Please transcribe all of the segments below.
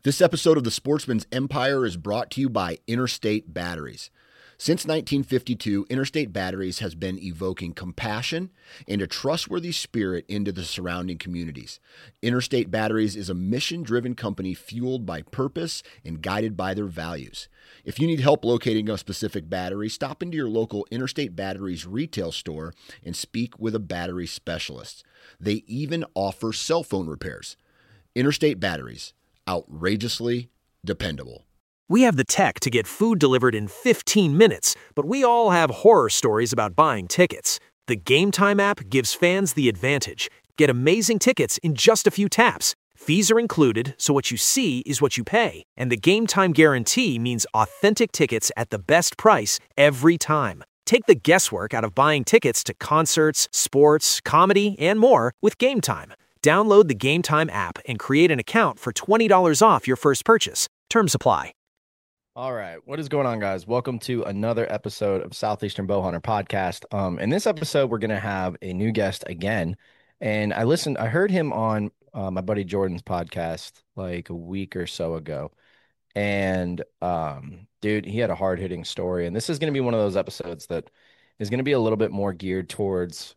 This episode of The Sportsman's Empire is brought to you by Interstate Batteries. Since 1952, Interstate Batteries has been evoking compassion and a trustworthy spirit into the surrounding communities. Interstate Batteries is a mission-driven company fueled by purpose and guided by their values. If you need help locating a specific battery, stop into your local Interstate Batteries retail store and speak with a battery specialist. They even offer cell phone repairs. Interstate Batteries, outrageously dependable. We have the tech to get food delivered in 15 minutes, but we all have horror stories about buying tickets. The Game Time app gives fans the advantage. Get amazing tickets in just a few taps. Fees are included, so what you see is what you pay. And the Game Time guarantee means authentic tickets at the best price every time. Take the guesswork out of buying tickets to concerts, sports, comedy, and more with Game Time. Download the Game Time app and create an account for $20 off your first purchase. Terms apply. All right. What is going on, guys? Welcome to another episode of Southeastern Bowhunter Podcast. In this episode, we're going to have a new guest again. And I heard him on my buddy Jordan's podcast like a week or so ago. And dude, he had a hard-hitting story. And this is going to be one of those episodes that is going to be a little bit more geared towards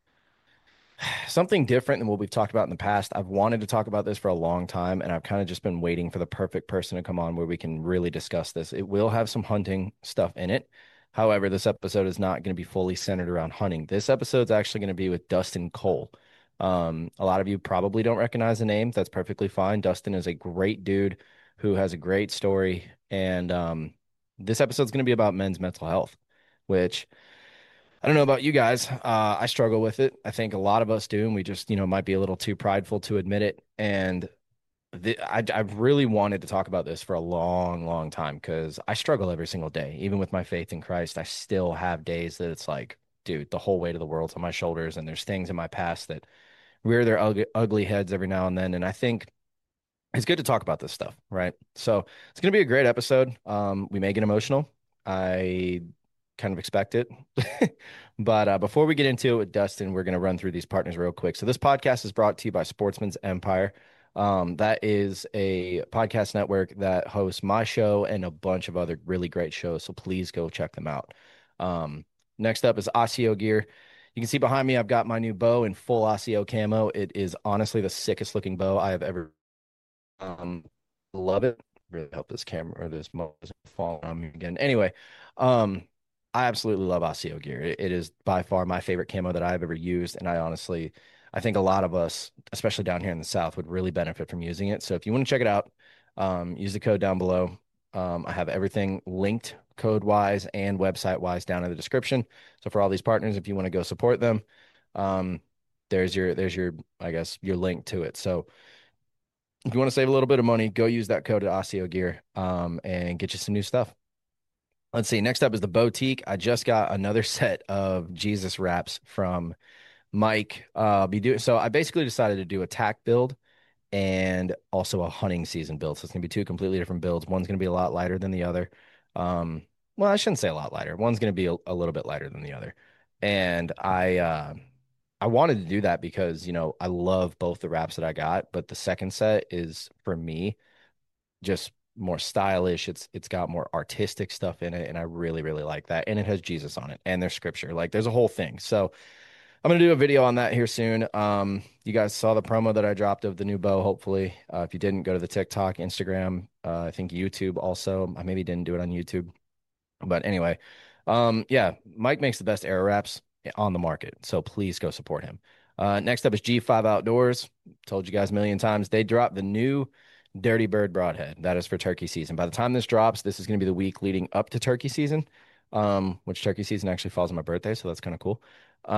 something different than what we've talked about in the past. I've wanted to talk about this for a long time, and I've kind of just been waiting for the perfect person to come on where we can really discuss this. It will have some hunting stuff in it. However, this episode is not going to be fully centered around hunting. This episode's actually going to be with Dustin Cole. A lot of you probably don't recognize the name. That's perfectly fine. Dustin is a great dude who has a great story, and this episode's going to be about men's mental health, which I don't know about you guys. I struggle with it. I think a lot of us do, and we just, might be a little too prideful to admit it. And I've really wanted to talk about this for a long, long time because I struggle every single day. Even with my faith in Christ, I still have days that it's like, dude, the whole weight of the world's on my shoulders, and there's things in my past that rear their ugly heads every now and then. And I think it's good to talk about this stuff, right? So it's going to be a great episode. We may get emotional. I kind of expect it. But before we get into it with Dustin, we're going to run through these partners real quick. So this podcast is brought to you by Sportsman's Empire. That is a podcast network that hosts my show and a bunch of other really great shows. So please go check them out. Next up is Asio Gear. You can see behind me, I've got my new bow in full Asio camo. It is honestly the sickest looking bow I have ever. Love it. Really hope this camera or this mo doesn't fall on me again. Anyway, I absolutely love Asio gear. It is by far my favorite camo that I've ever used. And I think a lot of us, especially down here in the South, would really benefit from using it. So if you want to check it out, use the code down below. I have everything linked code-wise and website-wise down in the description. So for all these partners, if you want to go support them, there's your, I guess, your link to it. So if you want to save a little bit of money, go use that code at Asio Gear, and get you some new stuff. Let's see. Next up is the Boutique. I just got another set of Jesus wraps from Mike. So I basically decided to do a tack build and also a hunting season build. So it's gonna be two completely different builds. One's gonna be a lot lighter than the other. Well, I shouldn't say a lot lighter. One's gonna be a little bit lighter than the other. And I wanted to do that because, I love both the wraps that I got, but the second set is for me just more stylish. It's got more artistic stuff in it, and I really, really like that. And it has Jesus on it, and there's scripture. Like there's a whole thing. So I'm gonna do a video on that here soon. You guys saw the promo that I dropped of the new bow, hopefully. If you didn't, go to the TikTok, Instagram, I think YouTube also. I maybe didn't do it on YouTube. But anyway, yeah, Mike makes the best arrow wraps on the market. So please go support him. Next up is G5 Outdoors. Told you guys a million times. They dropped the new Dirty Bird Broadhead. That is for turkey season. By the time this drops, this is going to be the week leading up to turkey season, which turkey season actually falls on my birthday, so that's kind of cool.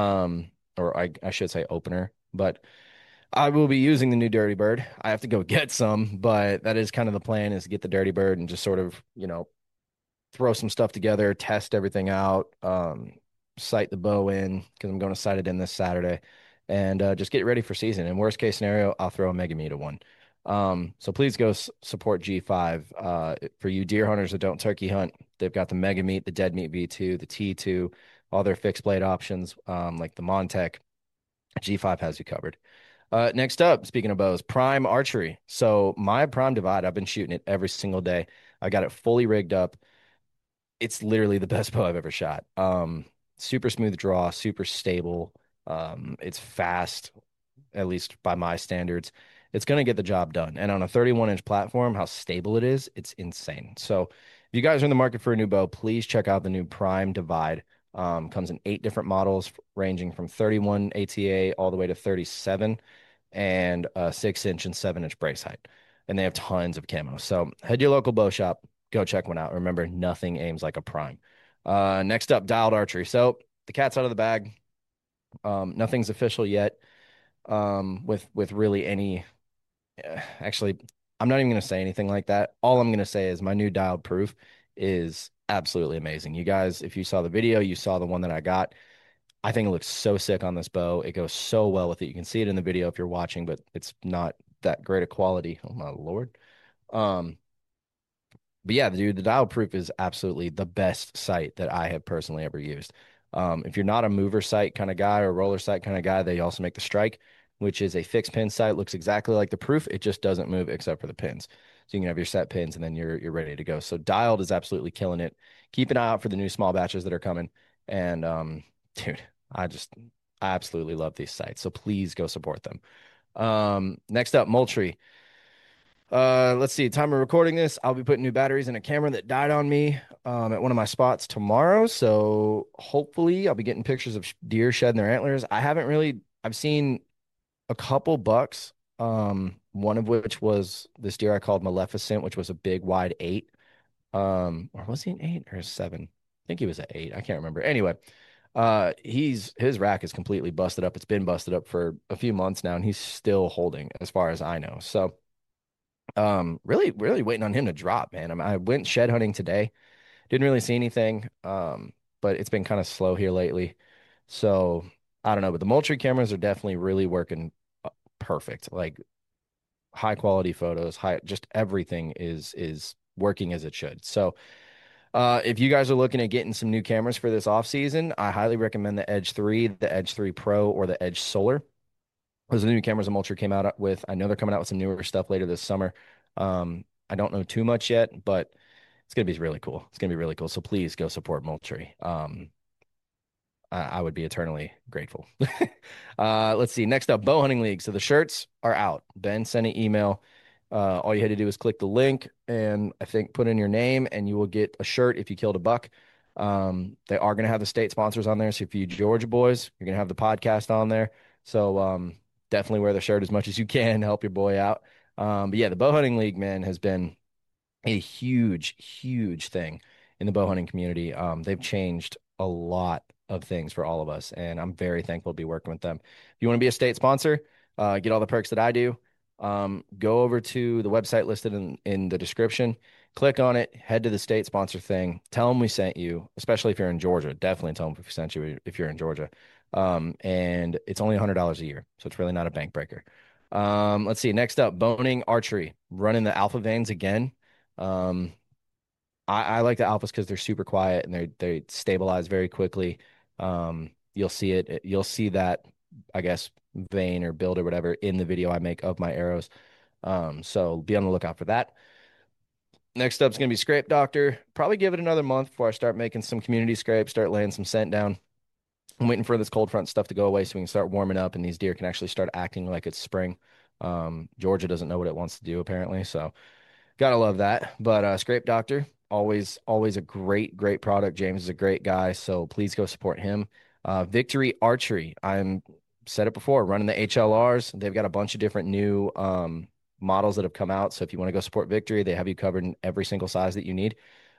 Or I should say opener. But I will be using the new Dirty Bird. I have to go get some, but that is kind of the plan, is to get the Dirty Bird and just sort of, throw some stuff together, test everything out, sight the bow in, because I'm going to sight it in this Saturday, and just get ready for season. In worst case scenario, I'll throw a Mega Mita one. So please go support G5. For you deer hunters that don't turkey hunt, they've got the Mega Meat, the Dead Meat V2, the T2, all their fixed blade options, like the Montec. G5 has you covered. Next up, speaking of bows, Prime Archery. So my Prime Divide, I've been shooting it every single day. I got it fully rigged up. It's literally the best bow I've ever shot. Super smooth draw, super stable. It's fast, at least by my standards. It's going to get the job done. And on a 31-inch platform, how stable it is, it's insane. So if you guys are in the market for a new bow, please check out the new Prime Divide. Comes in 8 different models, ranging from 31 ATA all the way to 37, and 6-inch and 7-inch brace height. And they have tons of camo. So head to your local bow shop, go check one out. Remember, nothing aims like a Prime. Next up, Dialed Archery. So the cat's out of the bag. Nothing's official yet. With really any actually, I'm not even going to say anything like that. All I'm going to say is my new Dialed Proof is absolutely amazing. You guys, if you saw the video, you saw the one that I got. I think it looks so sick on this bow. It goes so well with it. You can see it in the video if you're watching, but it's not that great a quality. Oh my Lord. Um, but yeah, dude, the Dial Proof is absolutely the best sight that I have personally ever used. If you're not a mover sight kind of guy or roller sight kind of guy, they also make the Strike, which is a fixed pin sight. Looks exactly like the Proof. It just doesn't move except for the pins. So you can have your set pins and then you're ready to go. So Dialed is absolutely killing it. Keep an eye out for the new small batches that are coming. And dude, I absolutely love these sites. So please go support them. Next up, Moultrie. Let's see. Time of recording this, I'll be putting new batteries in a camera that died on me at one of my spots tomorrow. So hopefully I'll be getting pictures of deer shedding their antlers. I've seen a couple bucks. One of which was this deer I called Maleficent, which was a big wide 8. Or was he an 8 or a 7? I think he was an 8. I can't remember. Anyway, his rack is completely busted up. It's been busted up for a few months now, and he's still holding as far as I know. So really waiting on him to drop, man. I went shed hunting today. Didn't really see anything. But it's been kind of slow here lately. So I don't know, but the Moultrie cameras are definitely really working perfect. Like high quality photos, just everything is working as it should. So if you guys are looking at getting some new cameras for this off season, I highly recommend the Edge 3, the Edge 3 Pro, or the Edge Solar. Those are the new cameras that Moultrie came out with. I know they're coming out with some newer stuff later this summer. I don't know too much yet, but it's gonna be really cool. It's gonna be really cool. So please go support Moultrie. I would be eternally grateful. Let's see. Next up, Bow Hunting League. So the shirts are out. Ben sent an email. All you had to do is click the link and I think put in your name and you will get a shirt if you killed a buck. They are going to have the state sponsors on there. So if you Georgia boys, you're going to have the podcast on there. So definitely wear the shirt as much as you can, help your boy out. But yeah, the Bow Hunting League, man, has been a huge thing in the bow hunting community. They've changed a lot of things for all of us, and I'm very thankful to be working with them. If you want to be a state sponsor, get all the perks that I do. Go over to the website listed in the description, click on it, head to the state sponsor thing, tell them we sent you, especially if you're in Georgia. Definitely tell them we sent you if you're in Georgia. And it's only $100 a year, so it's really not a bank breaker. Let's see. Next up, Boning Archery, running the alpha veins again. Um, I like the alphas because they're super quiet and they stabilize very quickly. You'll see it. You'll see that, I guess, vein or build or whatever in the video I make of my arrows. So be on the lookout for that. Next up is going to be Scrape Doctor. Probably give it another month before I start making some community scrapes, start laying some scent down. I'm waiting for this cold front stuff to go away so we can start warming up and these deer can actually start acting like it's spring. Georgia doesn't know what it wants to do apparently, so gotta love that. But Scrape Doctor, always a great product. James is a great guy, so please go support him. Victory Archery, I'm said it before, running the HLRs. They've got a bunch of different new models that have come out. So if you want to go support Victory, they have you covered in every single size that you need.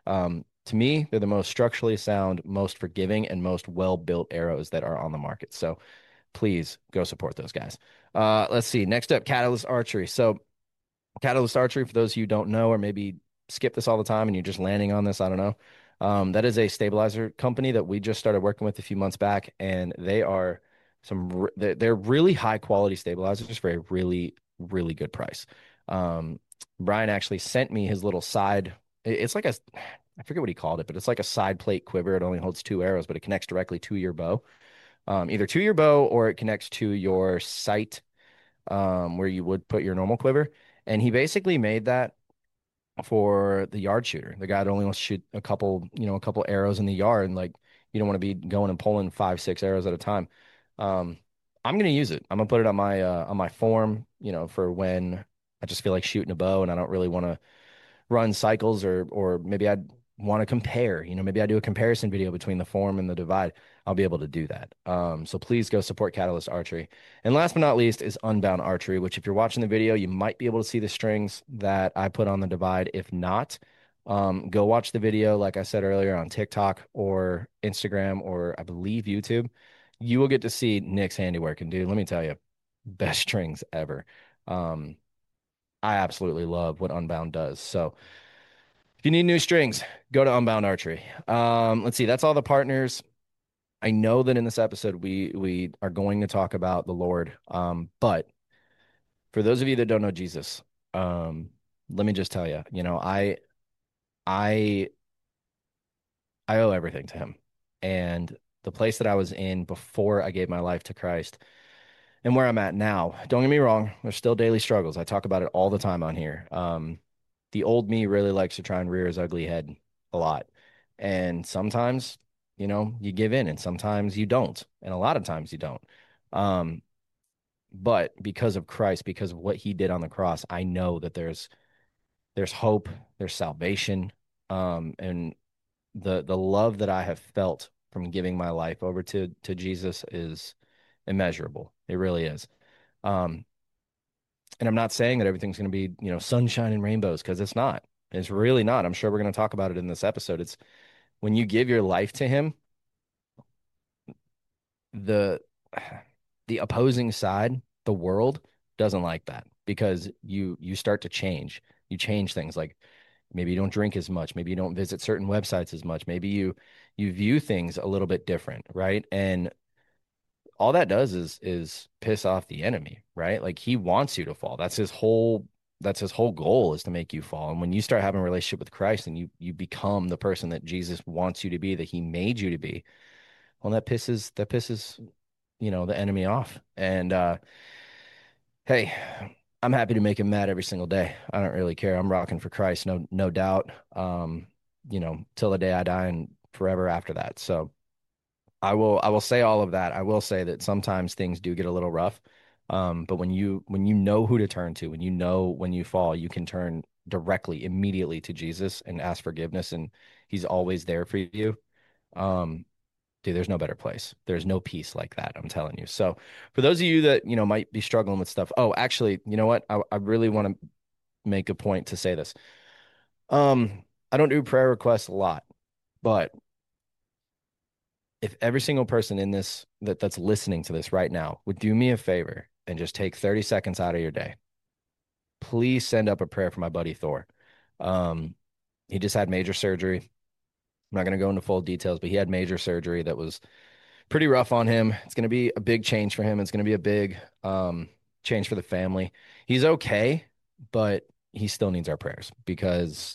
To me, they're the most structurally sound, most forgiving, and most well-built arrows that are on the market. So please go support those guys. Let's see. Next up, Catalyst Archery. So Catalyst Archery, for those of you who don't know, or maybe skip this all the time and you're just landing on this, I don't know. That is a stabilizer company that we just started working with a few months back, and they are they're really high quality stabilizers for a really good price. Brian actually sent me his little side. It's like I forget what he called it, but it's like a side plate quiver. It only holds 2 arrows, but it connects directly to your bow, either to your bow or it connects to your sight where you would put your normal quiver. And he basically made that for the yard shooter, the guy that only wants to shoot a couple arrows in the yard, and like you don't want to be going and pulling 5, 6 arrows at a time. Um, I'm gonna use it. I'm gonna put it on my form, for when I just feel like shooting a bow and I don't really want to run cycles, or maybe I'd want to compare, maybe I do a comparison video between the form and the divide. I'll be able to do that. So please go support Catalyst Archery. And last but not least is Unbound Archery, which if you're watching the video, you might be able to see the strings that I put on the divide. If not, go watch the video, like I said earlier, on TikTok or Instagram, or I believe YouTube. You will get to see Nick's handiwork. And dude, let me tell you, best strings ever. Um, I absolutely love what Unbound does. So if you need new strings, go to Unbound Archery. Let's see. That's all the partners. I know that in this episode we are going to talk about the Lord. But for those of you that don't know Jesus, let me just tell you, I I owe everything to him. And the place that I was in before I gave my life to Christ and where I'm at now, don't get me wrong, there's still daily struggles. I talk about it all the time on here. The old me really likes to try and rear his ugly head a lot. And sometimes, you give in, and sometimes you don't. And a lot of times you don't. Um, but because of Christ, because of what he did on the cross, I know that there's hope, there's salvation. And the love that I have felt from giving my life over to Jesus is immeasurable. It really is. Um, and I'm not saying that everything's going to be, sunshine and rainbows, because it's not. It's really not. I'm sure we're going to talk about it in this episode. It's when you give your life to him, the the opposing side, the world, doesn't like that, because you start to change. You change things, like maybe you don't drink as much, maybe you don't visit certain websites as much, maybe you view things a little bit different, right? And all that does is piss off the enemy, right? Like he wants you to fall. That's his whole goal, is to make you fall. And when you start having a relationship with Christ and you become the person that Jesus wants you to be, that he made you to be, well, that pisses the enemy off. And hey, I'm happy to make him mad every single day. I don't really care. I'm rocking for Christ, no doubt. Till the day I die and forever after that. So I will say all of that. I will say that sometimes things do get a little rough. But when you know who to turn to, when you fall, you can turn directly, immediately to Jesus and ask forgiveness, and he's always there for you. Um, Dude, there's no better place. There's no peace like that, I'm telling you. So for those of you that, might be struggling with stuff. Oh, actually, you know what? I really want to make a point to say this. I don't do prayer requests a lot, but if every single person in this that's listening to this right now would do me a favor and just take 30 seconds out of your day, please send up a prayer for my buddy Thor. Um, he just had major surgery. I'm not going to go into full details, but he had major surgery that was pretty rough on him. It's going to be a big change for him. It's going to be a big change for the family. He's okay, but he still needs our prayers, because,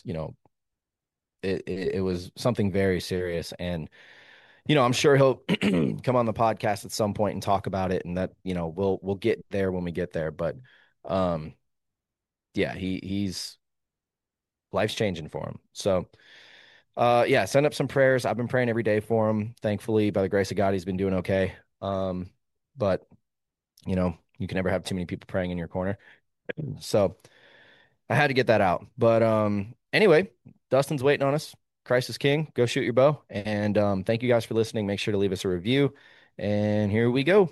it was something very serious. And I'm sure he'll come on the podcast at some point and talk about it, and that, we'll get there when we get there. But um, yeah, he's life's changing for him. So yeah, send up some prayers. I've been praying every day for him. Thankfully, by the grace of God, he's been doing okay. But you can never have too many people praying in your corner. So I had to get that out. But anyway, Dustin's waiting on us. Christ is King. Go shoot your bow. And thank you guys for listening. Make sure to leave us a review. And here we go.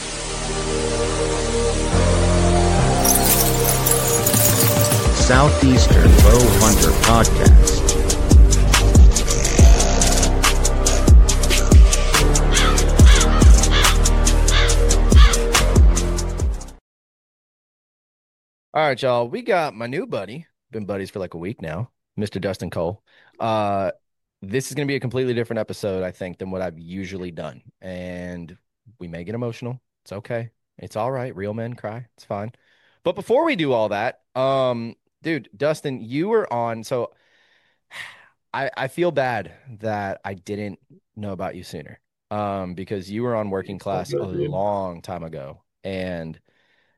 Southeastern Bow Hunter Podcast. All right, y'all. We got my new buddy. Been buddies for like a week now, Mr. Dustin Cole. This is going to be a completely different episode, I think, than what I've usually done. And we may get emotional. It's okay. It's all right. Real men cry. It's fine. But before we do all that, dude, Dustin, you were on. So I feel bad that I didn't know about you sooner. Because you were on Working Class a long time ago. And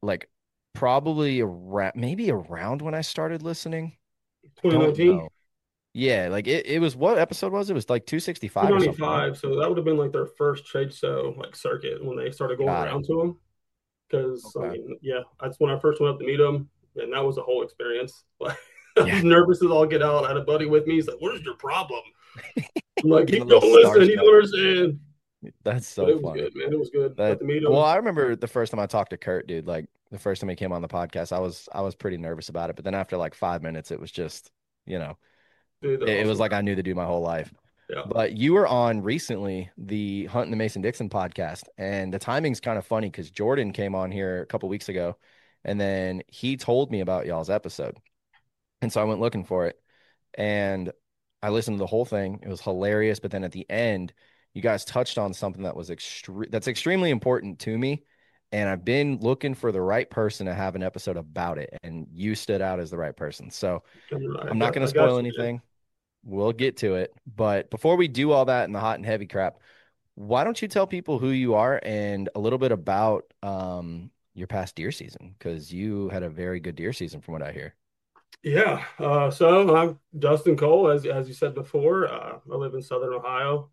like probably around maybe around when I started listening. I don't 2019, know. Yeah, like it was what episode was it? It was like 265 or something, right? 295. So that would have been like their first trade show like circuit when they started going Got it. around to them. Because I Okay. mean, yeah, that's when I first went up to meet them, and that was a whole experience. Like I Yeah, was nervous as all get out. I had a buddy with me. He's like, "What is your problem?" I'm like, getting "You a little don't listen. You starstruck. don't understand." That's But so it was funny. good, man. It was good. Got That to meet well, them. I remember the first time I talked to Kurt, dude, like the first time he came on the podcast, I was pretty nervous about it. But then after like 5 minutes, it was just, you know, Dude, they're it was awesome. like I knew the dude my whole life. Yeah. But you were on recently the Hunt and the Mason Dixon podcast, and the timing's kind of funny because Jordan came on here a couple weeks ago, and then he told me about y'all's episode. And so I went looking for it and I listened to the whole thing. It was hilarious. But then at the end, you guys touched on something that was that's extremely important to me. And I've been looking for the right person to have an episode about it. And you stood out as the right person. So I'm not going to I got spoil you, man. anything. We'll get to it. But before we do all that in the hot and heavy crap, why don't you tell people who you are and a little bit about your past deer season? Because you had a very good deer season from what I hear. Yeah. So I'm Dustin Cole, as you said before. I live in Southern Ohio.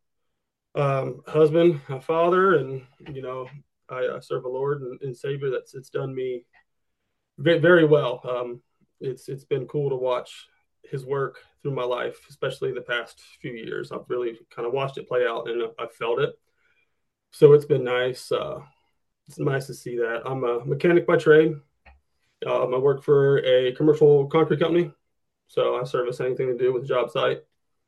Husband, a father, and I serve a Lord and Savior that's it's done me very well. It's been cool to watch His work through my life, especially the past few years. I've really kind of watched it play out, and I've felt it. So it's been nice. It's nice to see that. I'm a mechanic by trade. I work for a commercial concrete company, so I service anything to do with the job site.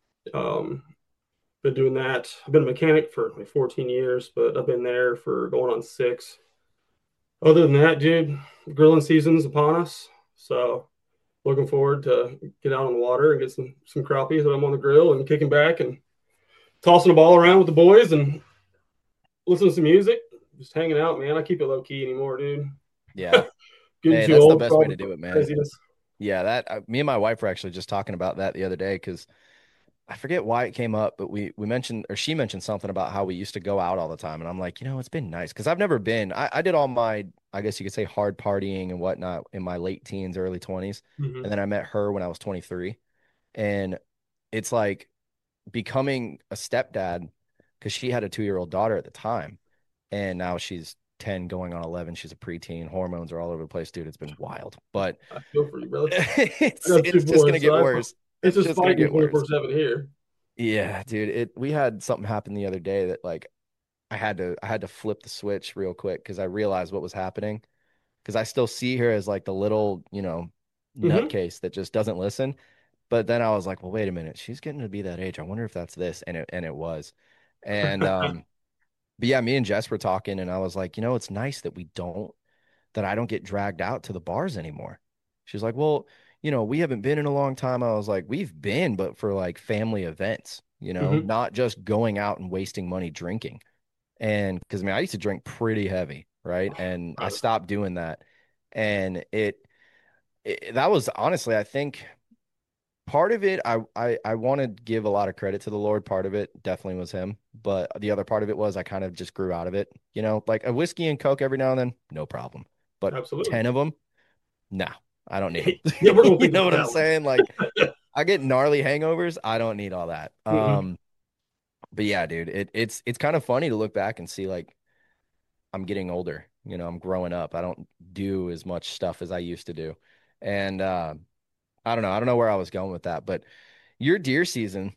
Um, been doing that. I've been a mechanic for like 14 years, but I've been there for going on 6. Other than that, dude, grilling season's upon us. So looking forward to get out on the water and get some crappie. So I'm on the grill and kicking back and tossing the ball around with the boys and listening to some music. Just hanging out, man. I keep it low key anymore, dude. Yeah. Getting Hey, too that's the old for best all way the to do it, man. craziness. Yeah, that me and my wife were actually just talking about that the other day because I forget why it came up, but we mentioned or she mentioned something about how we used to go out all the time, and I'm like, it's been nice because I've never been. I did all my, I guess you could say, hard partying and whatnot in my late teens, early 20s, Mm-hmm. and then I met her when I was 23, and it's like becoming a stepdad because she had a 2-year-old daughter at the time, and now she's 10 going on 11. She's a preteen. Hormones are all over the place, dude. It's been wild, but I feel for you, brother. I it's got two it's just gonna boys, get so worse. it's It's just just gonna fighting get worse. 24/7 here. Yeah, dude. We had something happen the other day that like I had to flip the switch real quick because I realized what was happening. Because I still see her as like the little, Mm-hmm. nutcase that just doesn't listen. But then I was like, well, wait a minute, she's getting to be that age. I wonder if that's this. And it was. And but yeah, me and Jess were talking, and I was like, it's nice that I don't get dragged out to the bars anymore. She's like, well, we haven't been in a long time. I was like, we've been, but for like family events, Mm-hmm. not just going out and wasting money drinking. And because I mean, I used to drink pretty heavy, right? And I Right. stopped doing that. And that was honestly, I think part of it, I want to give a lot of credit to the Lord. Part of it definitely was him, but the other part of it was I kind of just grew out of it. Like a whiskey and Coke every now and then, no problem. But Absolutely. 10 of them, no, I don't need them. Yeah, we're gonna You think know about what I'm that one. saying? Like I get gnarly hangovers. I don't need all that. Mm-hmm. But yeah, dude, it's kind of funny to look back and see like I'm getting older. I'm growing up. I don't do as much stuff as I used to do. And I don't know. I don't know where I was going with that, but your deer season,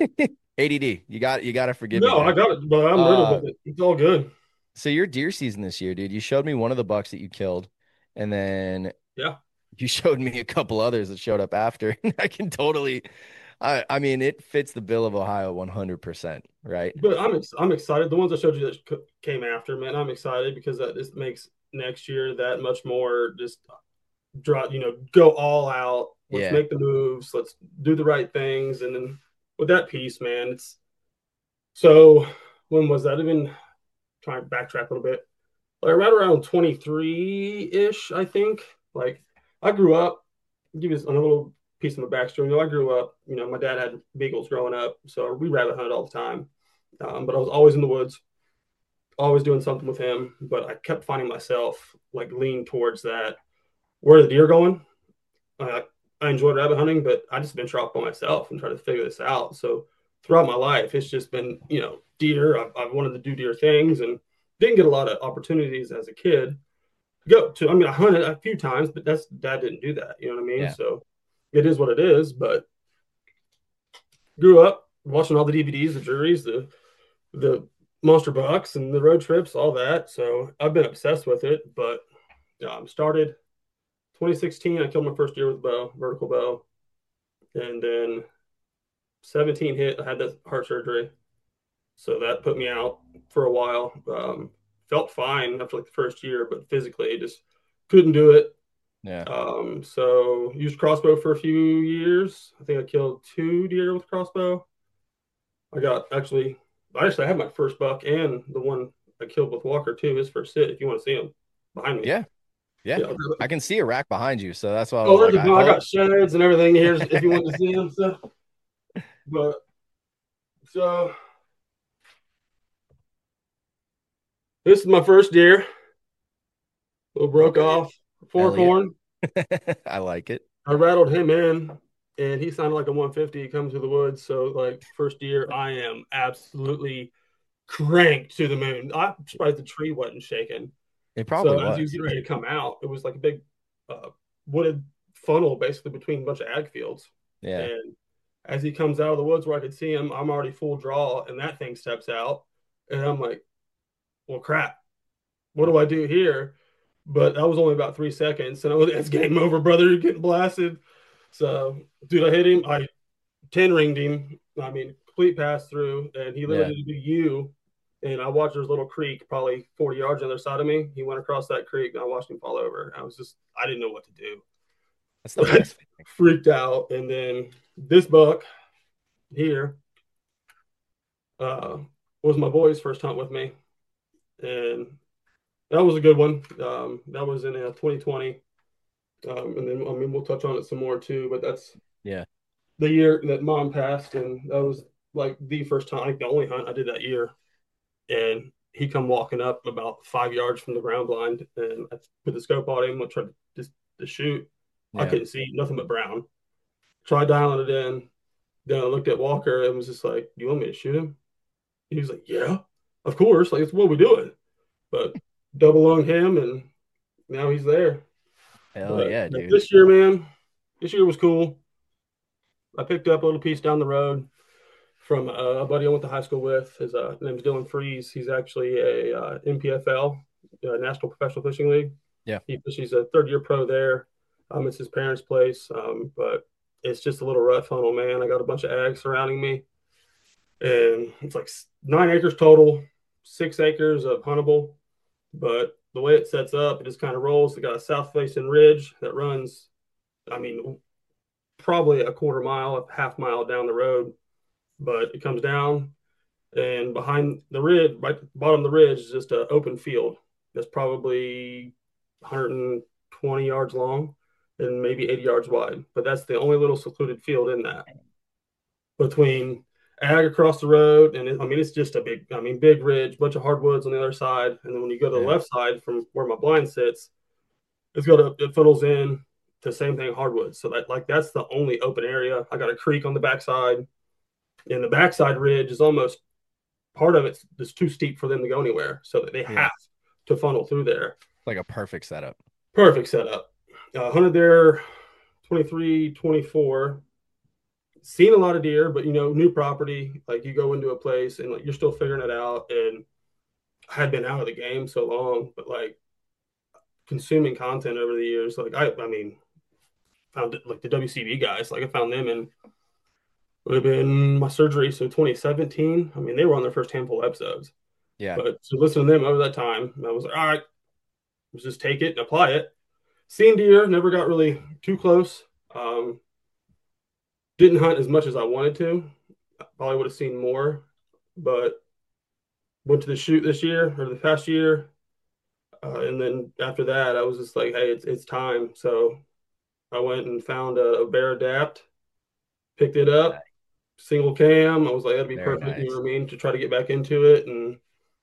ADD, you got to forgive me No, I there. got it, but I'm riddled Uh, with it. It's all good. so your deer season this year, dude, you showed me one of the bucks that you killed, and then Yeah. you showed me a couple others that showed up after. I can totally, I mean, it fits the bill of Ohio 100%, right? But I'm excited. The ones I showed you that came after, man, I'm excited because that just makes next year that much more just draw, go all out. Let's Yeah. make the moves. Let's do the right things. And then with that piece, man, it's so when was that? Even trying to backtrack a little bit. Like right around 23-ish, I think. Like I grew up, give you a little piece of my backstory. I grew up, my dad had beagles growing up, so we rabbit hunted all the time. But I was always in the woods, always doing something with him, but I kept finding myself like lean towards that. Where are the deer going? Uh, I enjoyed rabbit hunting, but I just venture off by myself and try to figure this out. So throughout my life, it's just been, deer. I've wanted to do deer things and didn't get a lot of opportunities as a kid to go to. I mean, I hunted a few times, but dad didn't do that. You know what I mean? Yeah. So it is what it is. But grew up watching all the DVDs, the juries, the monster bucks, and the road trips, all that. So I've been obsessed with it. But started 2016. I killed my first deer with a bow, vertical bow, and then 17 hit. I had that heart surgery, so that put me out for a while. Felt fine after like the first year, but physically just couldn't do it. Yeah. So used crossbow for a few years. I think I killed 2 deer with crossbow. I had my first buck and the one I killed with Walker too. His first sit. If you want to see him behind me. Yeah. Yeah. Yeah. I can see a rack behind you. So that's why I Oh, was like, I I hope. got sheds and everything here if you want to see them. So, but so this is my first deer. Little broke off fork Elliot. horn. I like it. I rattled him in, and he sounded like a 150 coming through the woods. So, like, first year, I am absolutely cranked to the moon. I'm surprised the tree wasn't shaking. It probably So, as he was was. getting ready to come out, it was like a big wooded funnel basically between a bunch of ag fields. Yeah. And as he comes out of the woods where I could see him, I'm already full draw, and that thing steps out. And I'm like, well, crap. What do I do here? But that was only about 3 seconds. And it's game over, brother. You're getting blasted. So, dude, I hit him. I 10 ringed him. I mean, complete pass through. And he Yeah. literally did a U. And I watched this little creek probably 40 yards on the other side of me. He went across that creek and I watched him fall over. I didn't know what to do. That's the best feeling. Freaked out. And then this buck here was my boy's first hunt with me. And that was a good one. That was in 2020. And then, I mean, we'll touch on it some more too, but that's Yeah. the year that mom passed. And that was like the first time, like the only hunt I did that year. And he come walking up about 5 yards from the ground blind. And I put the scope on him, I tried to shoot. I Yeah. couldn't see nothing but brown. Tried dialing it in. Then I looked at Walker and was just like, "You want me to shoot him?" He was like, "Yeah, of course. Like, it's what we doing." But double lung him, and now he's there. Hell But yeah, dude. this year, man, this year was cool. I picked up a little piece down the road from a buddy I went to high school with. His name's Dylan Freeze. He's actually a NPFL, National Professional Fishing League. Yeah. He's a third-year pro there. It's his parents' place, but it's just a little rut funnel, man. I got a bunch of ag surrounding me, and it's like 9 acres total, 6 acres of huntable. But the way it sets up, it just kind of rolls. It got a south-facing ridge that runs, I mean, probably a quarter mile, a half mile down the road, but it comes down, and behind the ridge, right at the bottom of the ridge, is just an open field that's probably 120 yards long and maybe 80 yards wide. But that's the only little secluded field in that. Between ag across the road, and it's just a big ridge, bunch of hardwoods on the other side, and then when you go to the left side from where my blind sits, it funnels in to the same thing, hardwoods. So that's the only open area. I got a creek on the backside, and the backside ridge is almost part of it's just too steep for them to go anywhere, so that they have to funnel through there. Like a perfect setup. Perfect setup. Hunted there 23, 24. Seen a lot of deer, but new property. Like, you go into a place and like you're still figuring it out. And I had been out of the game so long, but like consuming content over the years, like I mean, found it, like the WCB guys. Like, I found them in would have been my surgery, so 2017. I mean, they were on their first handful of episodes. Yeah. But so listening to them over that time, I was like, all right, let's just take it and apply it. Seen deer, never got really too close. Didn't hunt as much as I wanted to. Probably would have seen more, but went to the shoot this year or the past year. And then after that, I was just like, hey, it's time. So I went and found a Bear Adapt, picked it up, single cam. I was like, that'd be Very perfect, you know nice. what I mean, to try to get back into it. And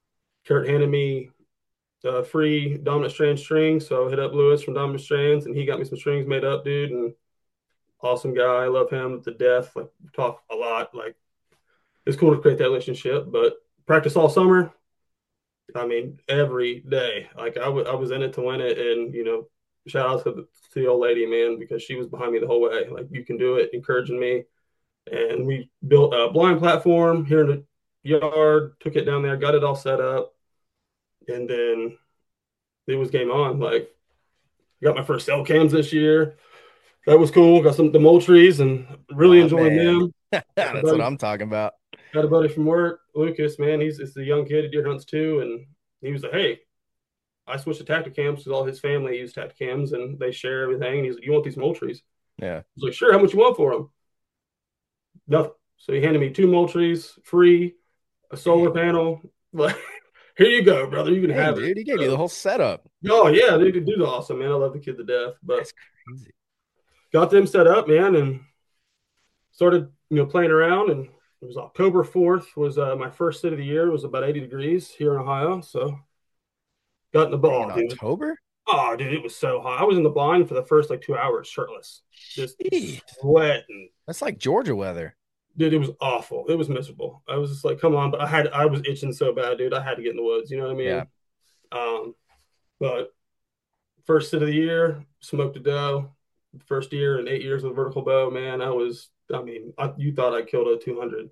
Kurt handed me free Dominant Strand strings, so I hit up Lewis from Dominant Strands, and he got me some strings made up, dude. And awesome guy, I love him to death. Like, we talk a lot. Like, it's cool to create that relationship, but practice all summer. I mean, every day. Like, I was in it to win it, and shout out to the old lady, man, because she was behind me the whole way. Like, you can do it, encouraging me. And we built a blind platform here in the yard, took it down there, got it all set up, and then it was game on. Like, got my first cell cams this year. That was cool. Got the Moultries and really My enjoying man. them. That's what I'm talking about. Got a buddy from work, Lucas, man. It's a young kid. He deer hunts too. And he was like, hey, I switched to Tacticams because all his family use Tacticams and they share everything. And he's like, you want these Moultries? Yeah. I was like, sure. How much you want for them? Nothing. So he handed me 2 Moultries free, a solar panel. Like, here you go, brother. You can have dude, it. he gave you the whole setup. Oh, yeah. Dude's awesome, man. I love the kid to death. But That's crazy. got them set up, man, and started, playing around. And it was October 4th was my first sit of the year. It was about 80 degrees here in Ohio. So got in the ball, In dude. October? Oh, dude, it was so hot. I was in the blind for the first 2 hours, shirtless, just Jeez. sweating. That's like Georgia weather. Dude, it was awful. It was miserable. I was just like, come on. But I was itching so bad, dude. I had to get in the woods. You know what I mean? Yeah. But first sit of the year, smoked a doe. First year in 8 years with a vertical bow, man. You thought I killed a 200.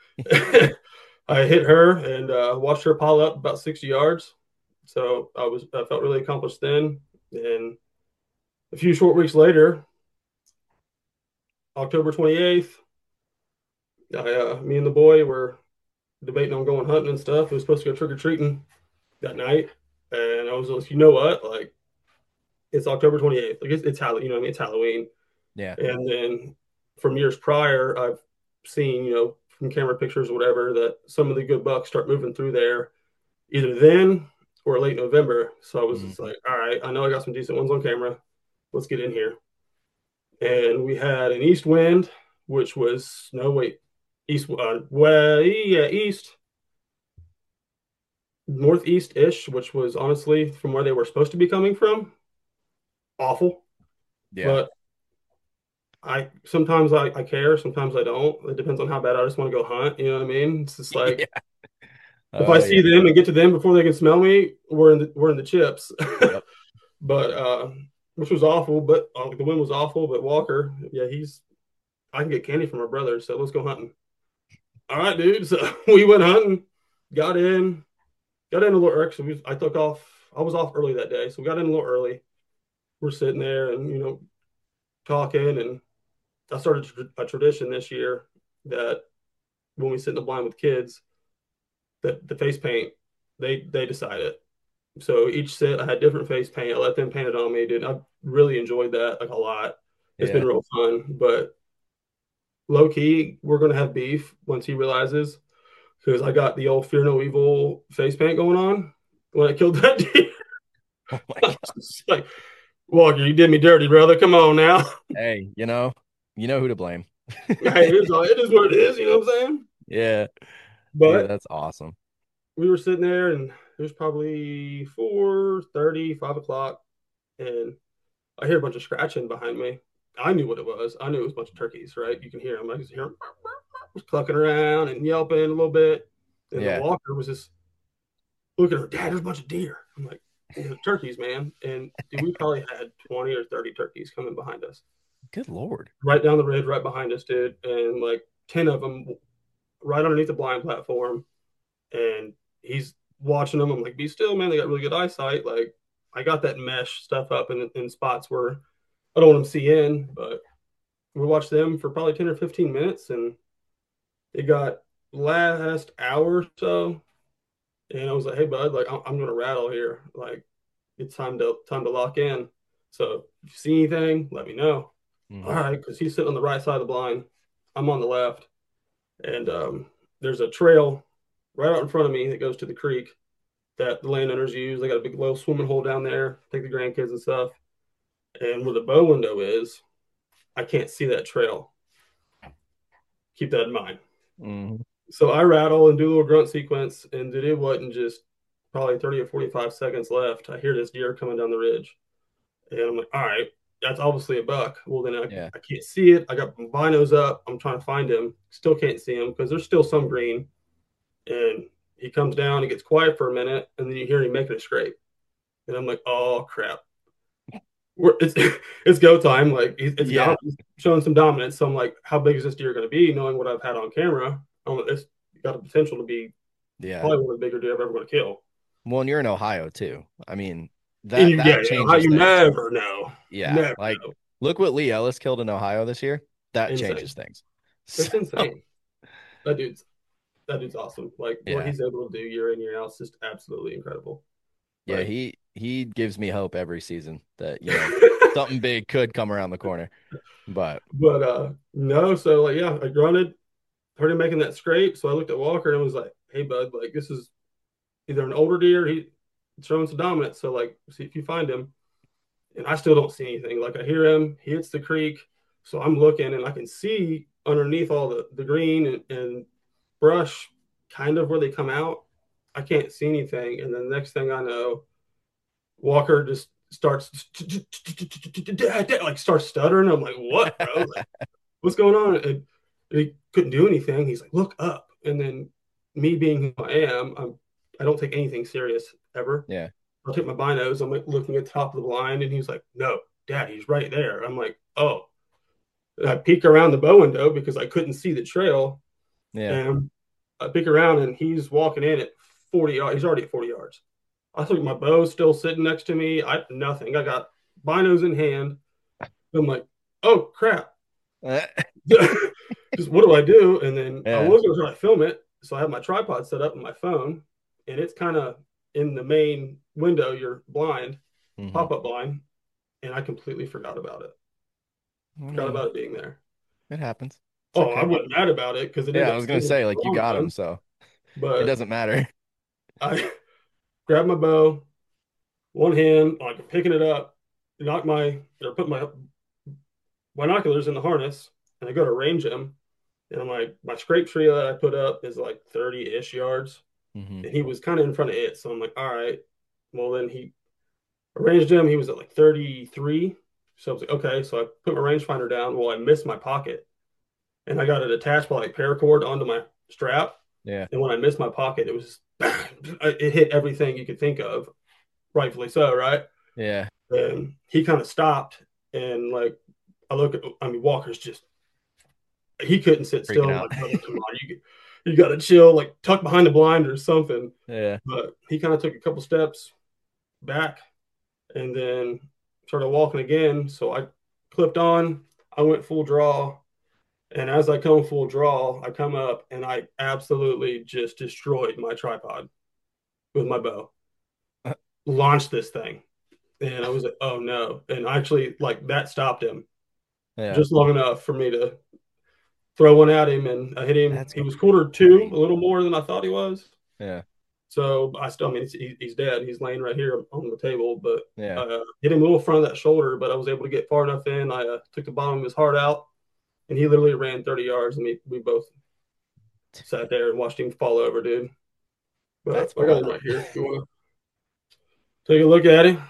I hit her and watched her pile up about 60 yards. So I felt really accomplished then. And a few short weeks later, October 28th, me and the boy were debating on going hunting and stuff. We were supposed to go trick or treating that night, and I was like, you know what? Like, it's October 28th. Like, it's Halloween. You know what I mean? It's Halloween. Yeah. And then from years prior, I've seen, from camera pictures or whatever, that some of the good bucks start moving through there either then or late November. So I was just like, all right, I know I got some decent ones on camera. Let's get in here. And we had an east wind, which was east, east, northeast-ish, which was honestly from where they were supposed to be coming from. Awful. Yeah. But sometimes I care, sometimes I don't. It depends on how bad I just want to go hunt. You know what I mean? It's just like if I see them and get to them before they can smell me, we're in the chips. Yep. But which was awful. But the wind was awful. But Walker, yeah, I can get candy from my brother, so let's go hunting. All right, dude. So we went hunting, got in a little. Actually, I took off. I was off early that day, so we got in a little early. We're sitting there and talking, and I started a tradition this year that when we sit in the blind with kids, that the face paint they decide it. So each sit, I had different face paint. I let them paint it on me, dude. I really enjoyed that like a lot. It's been real fun, but low key, we're gonna have beef once he realizes because I got the old Fear No Evil face paint going on when I killed that deer. Oh my God. Like, Walker, you did me dirty, brother. Come on now. Hey, you know who to blame. Hey, it is what it is. You know what I'm saying? Yeah. But dude, that's awesome. We were sitting there, and it was probably 4:30, 5 o'clock, and I hear a bunch of scratching behind me. I knew what it was. I knew it was a bunch of turkeys, right? You can hear them. I could hear them clucking around and yelping a little bit. And the Walker was just looking at her, Dad, there's a bunch of deer. I'm like, turkeys, man. And dude, we probably had 20 or 30 turkeys coming behind us. Good Lord. Right down the ridge, right behind us, dude. And like 10 of them right underneath the blind platform. And he's watching them. I'm like, be still, man. They got really good eyesight. Like, I got that mesh stuff up in spots where I don't want them to see in, but we watched them for probably 10 or 15 minutes, and it got last hour or so. And I was like, hey, bud, like, I'm going to rattle here. Like, it's time to lock in. So if you see anything, let me know. Mm-hmm. All right, because he's sitting on the right side of the blind. I'm on the left. And there's a trail right out in front of me that goes to the creek that the landowners use. They got a big little swimming hole down there, take the grandkids and stuff. And where the bow window is, I can't see that trail. Keep that in mind. Mm-hmm. So I rattle and do a little grunt sequence, and it wasn't just probably 30 or 45 seconds left. I hear this deer coming down the ridge. And I'm like, all right, that's obviously a buck. Well, then Yeah. I can't see it. I got my binos up. I'm trying to find him. Still can't see him because there's still some green. And he comes down, he gets quiet for a minute, and then you hear him making a scrape. And I'm like, oh crap. It's it's go time. Like it's Yeah. showing some dominance. So I'm like, how big is this deer going to be? Knowing what I've had on camera, it's got the potential to be Yeah. probably one of the bigger deer I'm ever going to kill. Well, and you're in Ohio too. I mean, And that changes you things. never know. Yeah. Never Like, know. look what Lee Ellis killed in Ohio this year. That Insane. changes things. So, It's insane. That dude's that dude's awesome. Like what yeah. he's able to do year in year out is just absolutely incredible. Yeah, Like, he gives me hope every season that, something big could come around the corner. But but no, so like yeah, I grunted, heard him making that scrape, so I looked at Walker and was like, "Hey, bud, like this is either an older deer, he's showing some dominance, so like see if you find him." And I still don't see anything. Like I hear him, he hits the creek, so I'm looking and I can see underneath all the green and brush, kind of where they come out. I can't see anything, and then the next thing I know, Walker just starts like starts stuttering. I'm like, what, bro? Like, what's going on? And he couldn't do anything. He's like, look up. And then me being who I am, I don't take anything serious ever. yeah. I'll take my binos. I'm like looking at the top of the blind, and he's like, no, Dad, he's right there. I'm like, oh. And I peek around the bow window because I couldn't see the trail, Yeah. and I peek around, and he's walking in at 40 yards. He's already at 40 yards. I think my bow's still sitting next to me. Nothing. I got binos in hand. I'm like, oh crap. Just what do I do? And then I Yeah. was gonna try to film it. So I have my tripod set up on my phone, and it's kind of in the main window, your blind, Hmm. pop-up blind, and I completely forgot about it. I Forgot mean, about it being there. it happens. It's Oh, I okay. wasn't mad about it because it Yeah, ended I up was gonna sitting say, for like, a you long got him, time. so it But doesn't matter. I grabbed my bow, one hand, like picking it up, put my binoculars in the harness, and I go to range him. And I'm like, my scrape tree that I put up is like 30-ish yards. Hmm. And he was kind of in front of it. So I'm like, all right. Well, then he arranged him. He was at like 33. So I was like, okay. So I put my rangefinder down. Well, I missed my pocket. And I got it attached by like paracord onto my strap. Yeah. And when I missed my pocket, it was it hit everything you could think of, rightfully so, right? Yeah. And he kind of stopped and like I mean, Walker's just he couldn't sit still. Freaking I'm out. like, brother, come on, you got to chill, like tuck behind the blind or something. Yeah. But he kind of took a couple steps back and then started walking again. So I clipped on. I went full draw, and as I come full draw, I come up and I absolutely just destroyed my tripod with my bow. Launched this thing, and I was like, oh no! And actually, like that stopped him Yeah. just long enough for me to throw one at him, and I hit him. That's He was quartered two, a crazy. little more than I thought he was. Yeah. So I mean, he's dead. He's laying right here on the table, but Yeah. hit him a little front of that shoulder. But I was able to get far enough in. I took the bottom of his heart out, and he literally ran 30 yards, and we both sat there and watched him fall over, dude. But That's I got him wild. right here. If you want to take a look at him?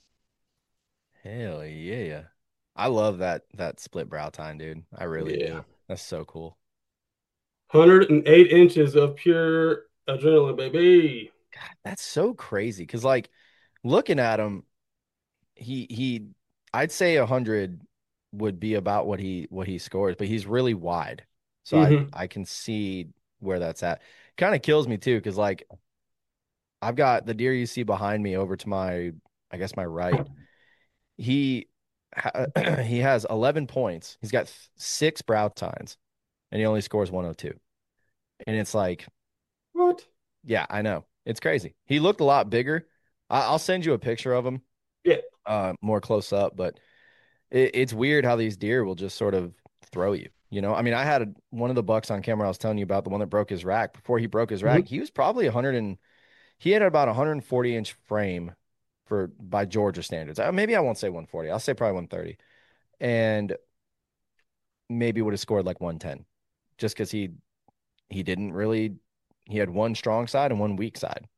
Hell yeah. I love that split brow tine, dude. I really Yeah, do. That's so cool. 108 inches of pure adrenaline, baby. That's so crazy. Because like looking at him, he I'd say 100 would be about what he scores, but he's really wide. So I Mm-hmm. I can see where that's at. Kind of kills me too, because like I've got the deer you see behind me over to my, I guess my right. He he has 11 points. He's got six brow tines, and he only scores 102. And it's like, What? yeah, I know. It's crazy. He looked a lot bigger. I'll send you a picture of him, Yeah. more close up, but it's weird how these deer will just sort of throw you. I mean, I had one of the bucks on camera I was telling you about, the one that broke his rack. Before he broke his rack, Mm-hmm. he was probably 100 and he had about 140-inch frame for by Georgia standards. Maybe I won't say 140. I'll say probably 130. And maybe would have scored like 110 just because he didn't really he had one strong side and one weak side.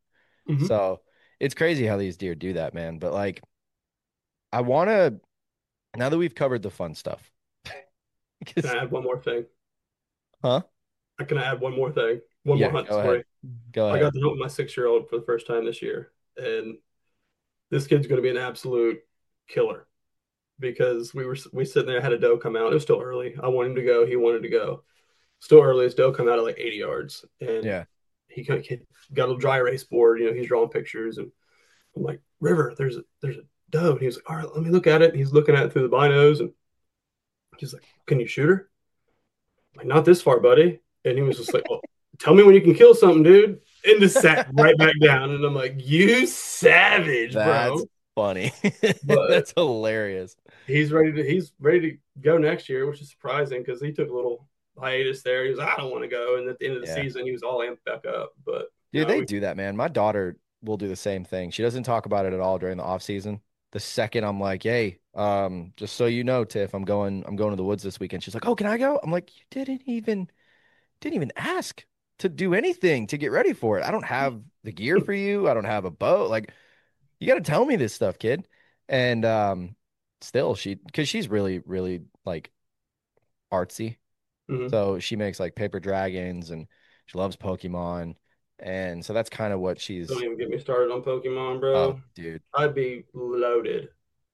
Mhm. So it's crazy how these deer do that, man. But like, I want to, now that we've covered the fun stuff, Can 'cause- I add one more thing? huh? I can add one more thing. One more Yeah, hunt go ahead. story. Go I ahead. got to hunt with my 6-year-old for the first time this year, and this kid's going to be an absolute killer because we sitting there had a doe come out. It was still early. I wanted him to go. He wanted to go. Still early. His doe come out at like 80 yards, and Yeah. he got a dry erase board. He's drawing pictures, and I'm like, River, there's a doe. And he's like, all right, let me look at it. And he's looking at it through the binos, and he's like, can you shoot her? I'm like, not this far, buddy. And he was just like, well, tell me when you can kill something, dude. And just sat right back down. And I'm like, you savage, That's bro. funny. But That's hilarious. he's ready to go next year, which is surprising because he took a little hiatus there. He was, I don't want to go. And at the end of the Yeah. season, he was all amped back up. But Dude, no, they do that, man. My daughter will do the same thing. She doesn't talk about it at all during the off season. The second I'm like, hey, just so you know, Tiff, I'm going to the woods this weekend. She's like, oh, can I go? I'm like, you didn't even ask to do anything to get ready for it. I don't have the gear for you. I don't have a boat. Like, you got to tell me this stuff, kid. And still, because she's really, really like artsy. mhm. So she makes like paper dragons and she loves Pokemon. And so that's kind of what Don't she's, even get me started on Pokemon, oh, bro. dude. I'd be loaded.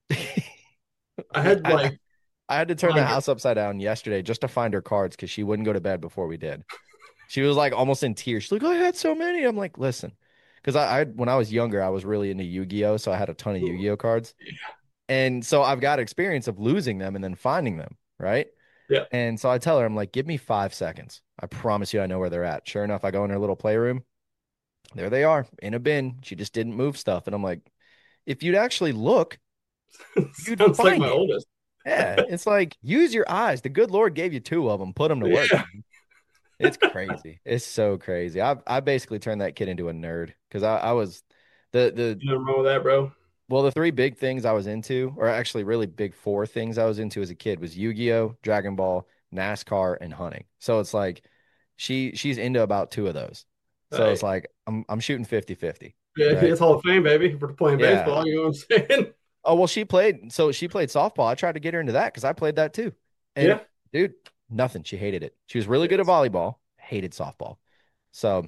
I Dude, had like I had to turn the 100. house upside down yesterday just to find her cards because she wouldn't go to bed before we did. She was like almost in tears. She's like, I had so many. I'm like, listen, because when I was younger, I was really into Yu-Gi-Oh! So I had a ton of Yu-Gi-Oh! Cards. And so I've got experience of losing them and then finding them, right? Yeah. And so I tell her, I'm like, give me 5 seconds. I promise you I know where they're at. Sure enough, I go in her little playroom. There they are in a bin. She just didn't move stuff. And I'm like, if you'd actually look, you'd Sounds like find my it. oldest. Yeah. It's like, use your eyes. The good Lord gave you two of them. Put them to work. Yeah. It's crazy. It's so crazy. I basically turned that kid into a nerd because I was the Nothing wrong with that, bro. well, the three big things I was into, or actually really big four things I was into as a kid was Yu-Gi-Oh, Dragon Ball, NASCAR, and hunting. So it's like she's into about two of those. So it's Hey, like I'm shooting 50-50, yeah, right? it's Hall of Fame, baby. We're playing Yeah. baseball. You know what I'm saying? Oh, well, she played softball. I tried to get her into that because I played that too. And Yeah. dude, nothing. She hated it. She was really good at Yes. volleyball, hated softball. So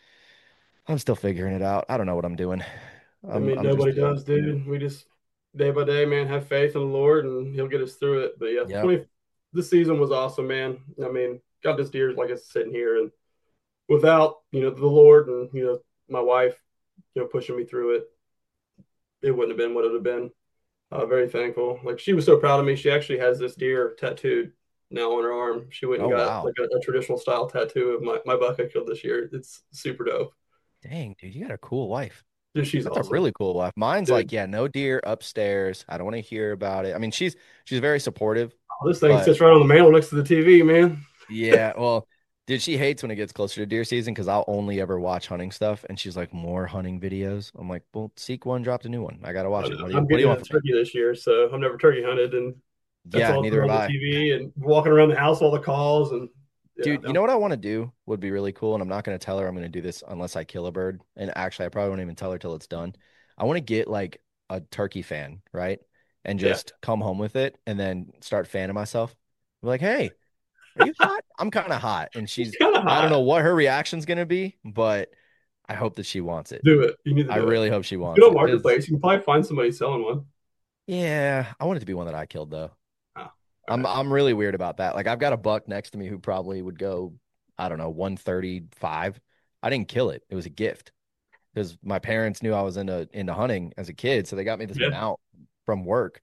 I'm still figuring it out. I don't know what I'm doing. I I'm mean, I'm just nobody doing. does, dude. We just day by day, man, have faith in the Lord, and He'll get us through it. But yeah, Yep. this season was awesome, man. I mean, got this deer like it's sitting here, and without the Lord and my wife, pushing me through it, it wouldn't have been what it would have been. Very thankful. Like she was so proud of me. She actually has this deer tattooed now on her arm. She went and Oh got wow. like a traditional style tattoo of my buck I killed this year. It's super dope. Dang, dude, you got a cool wife. Dude, she's That's a awesome. really cool wife. Mine's Dude, like, yeah, no deer upstairs. I don't want to hear about it. I mean, she's very supportive, this thing but sits right on the mantle next to the TV, man. yeah, well, dude, she hates when it gets closer to deer season because I'll only ever watch hunting stuff, and she's like, more hunting videos. I'm like, well, Seek One dropped a new one. I gotta watch it. I'm What do you getting want a from me? turkey this year, so I've never turkey hunted, and that's Yeah, all neither have on the I. TV and walking around the house, all the calls, and yeah, Dude, you know what I want to do would be really cool, and I'm not going to tell her I'm going to do this unless I kill a bird. And actually, I probably won't even tell her till it's done. I want to get like a turkey fan, right? And yeah, just come home with it and then start fanning myself. Be like, hey, are you hot? I'm kind of hot. And it's kind of I don't hot. know what her reaction's going to be, but I hope that she wants it. Do it. You need to I do it. really hope she Good wants on it. Because, marketplace. You can probably find somebody selling one. yeah, I want it to be one that I killed, though. Oh, I'm okay. I'm really weird about that. Like I've got a buck next to me who probably would go, I don't know, 135. I didn't kill it. It was a gift because my parents knew I was into hunting as a kid, so they got me this Yeah. mount from work.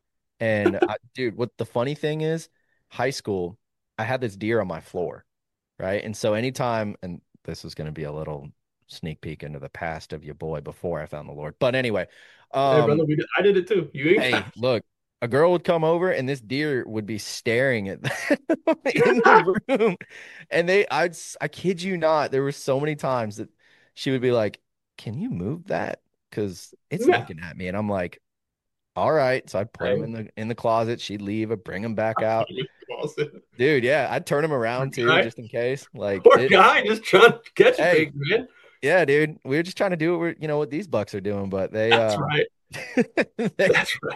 Dude, what the funny thing is, high school, I had this deer on my floor, right? And so anytime, and this is going to be a little sneak peek into the past of your boy before I found the Lord. But anyway, Hey, brother, um, I did it too. You ain't hey, got. look, a girl would come over and this deer would be staring at in the room. And I kid you not, there were so many times that she would be like, "Can you move that? Because it's Yeah. looking at me." And I'm like, "All right." So I'd put him Hey, in the closet. She'd leave, I'd bring him back out. Boston. Dude, yeah, I'd turn him Poor around too, guy. just in case. Like Poor it's guy just trying to catch a hey, pig, man. Yeah, dude. We were just trying to do what what these bucks are doing, but they That's right. they That's right.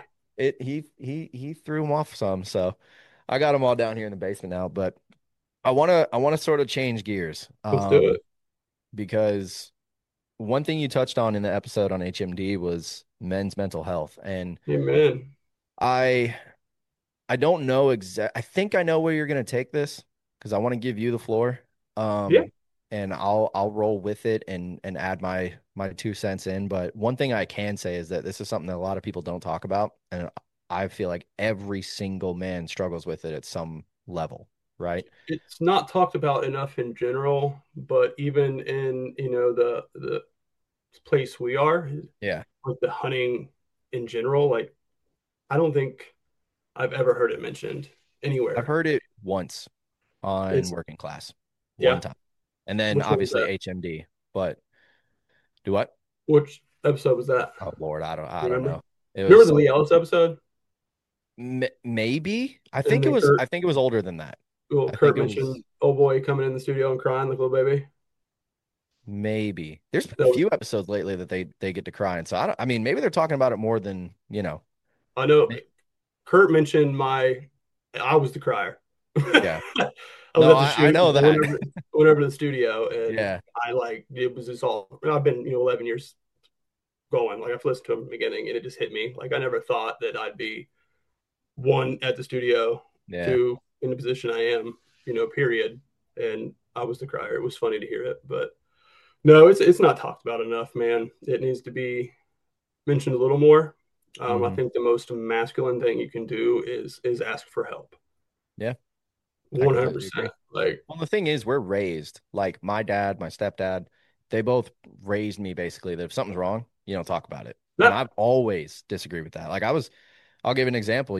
he threw them off some. So I got them all down here in the basement now, but I want to sort of change gears. Let's do it. Because one thing you touched on in the episode on HMD was men's mental health. And Amen. I I don't know I think I know where you're gonna take this because I want to give you the floor. Yeah. Um, and I'll roll with it and add my 2 cents in. But one thing I can say is that this is something that a lot of people don't talk about, and I feel like every single man struggles with it at some level, right? It's not talked about enough in general, but even in, the place we are, Yeah. like the hunting in general, like I don't think I've ever heard it mentioned I've anywhere. heard it once on It's working class, one yeah. time. And then Which one was obviously that? HMD. But do what? Which episode was that? Oh Lord, I don't Remember? know. It Remember was the Lee Ellis episode? maybe. I And think it then was I think it was older than that. I think Kurt it was mentioned old boy coming in the studio and crying like a little baby. maybe. There's been a That was, few episodes lately that they get to crying. So I mean maybe they're talking about it more than. I know may- Kurt mentioned I was the crier. Yeah. I was No, at the I shoot. know I that. went over to the studio and Yeah. I like it was just all I've been 11 years going. Like I've listened to him from the beginning and it just hit me. Like I never thought that I'd be one at the studio, Yeah. two in the position I am, period. And I was the crier. It was funny to hear it, but no, it's not talked about enough, man. It needs to be mentioned a little more. I Hmm. think the most masculine thing you can do is ask for help. Yeah. I completely 100%. agree. Like, Well, the thing is, we're raised like my dad, my stepdad, they both raised me basically that if something's wrong, you don't talk about it. And that, I've always disagreed with that. I'll give an example,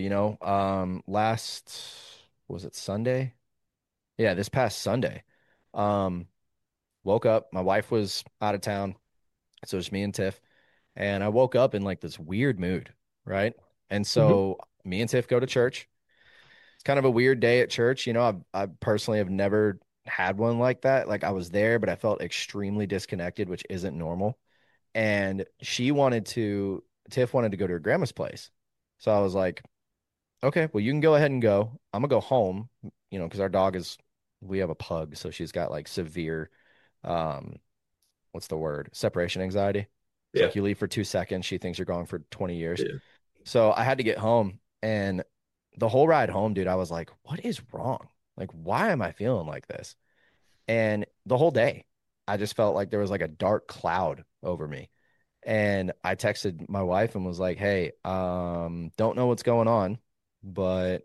last, was it Sunday? Yeah, this past Sunday. Um, Woke up, my wife was out of town, so it's me and Tiff, and I woke up in like this weird mood, right? And mhm, so me and Tiff go to church. It's kind of a weird day at church. I personally have never had one like that. Like I was there, but I felt extremely disconnected, which isn't normal. And Tiff wanted to go to her grandma's place. So I was like, okay, well, you can go ahead and go. I'm gonna go home, because we have a pug. So she's got like severe, um, what's the word? Separation anxiety. It's yeah, like you leave for 2 seconds, she thinks you're gone for 20 years. yeah, So I had to get home, and the whole ride home, dude, I was like, what is wrong? Like, why am I feeling like this? And the whole day, I just felt like there was like a dark cloud over me. And I texted my wife and was like, hey, don't know what's going on, but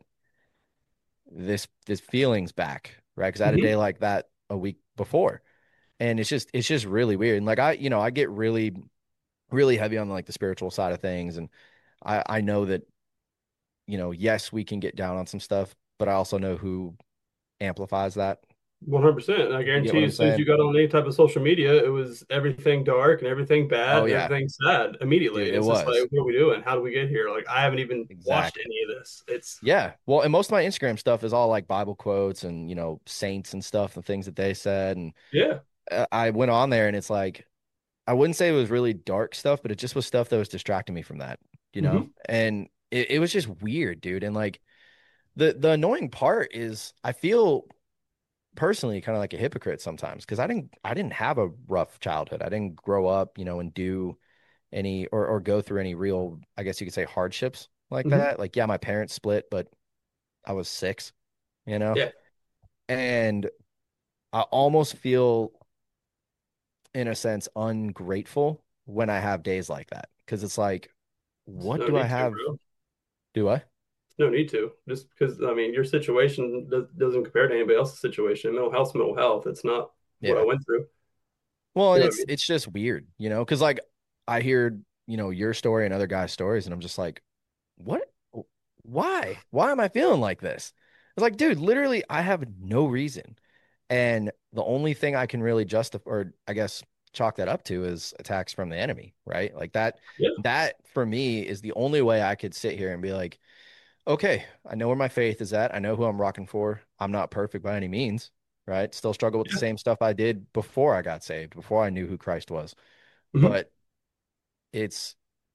this feeling's back, right? Because I had a mhm, day like that a week before. And it's just really weird. And like I get really, really heavy on like the spiritual side of things. And I know that yes, we can get down on some stuff, but I also know who amplifies that. 100%. I You get guarantee what you, I'm as soon as you saying? got on any type of social media, it was everything dark and everything bad Oh and yeah, everything sad immediately. dude, And it it's just like, was. what are we doing? How do we get here? Like, I haven't even watched Exactly. any of this. It's, Yeah. Well, and most of my Instagram stuff is all like Bible quotes and, saints and stuff and things that they said. And yeah. I went on there and it's like, I wouldn't say it was really dark stuff, but it just was stuff that was distracting me from that. Hmm. And it was just weird, dude. And like the annoying part is I feel personally kind of like a hypocrite sometimes because I didn't have a rough childhood. I didn't grow up, and do any or go through any real, I guess you could say, hardships like Hmm. that. Like, yeah, my parents split, but I was 6, you know? Yeah. And I almost feel, in a sense, ungrateful when I have days like that. Because it's like, There's what no do I need to, have? bro. Do I? No need to. Just because, I mean, your situation doesn't compare to anybody else's situation. Mental health's mental health. It's not what I Yeah. went through. Well, You and know what I it's mean? it's just weird, because like I hear, your story and other guys' stories, and I'm just like, what? Why? Why am I feeling like this? It's like, dude, literally, I have no reason. And the only thing I can really justify, or I guess chalk that up to, is attacks from the enemy, right? Like Yeah. that for me is the only way I could sit here and be like, okay, I know where my faith is at. I know who I'm rocking for. I'm not perfect by any means, right? Still struggle with the Yeah. same stuff I did before I got saved, before I knew who Christ was. Mhm. But it's,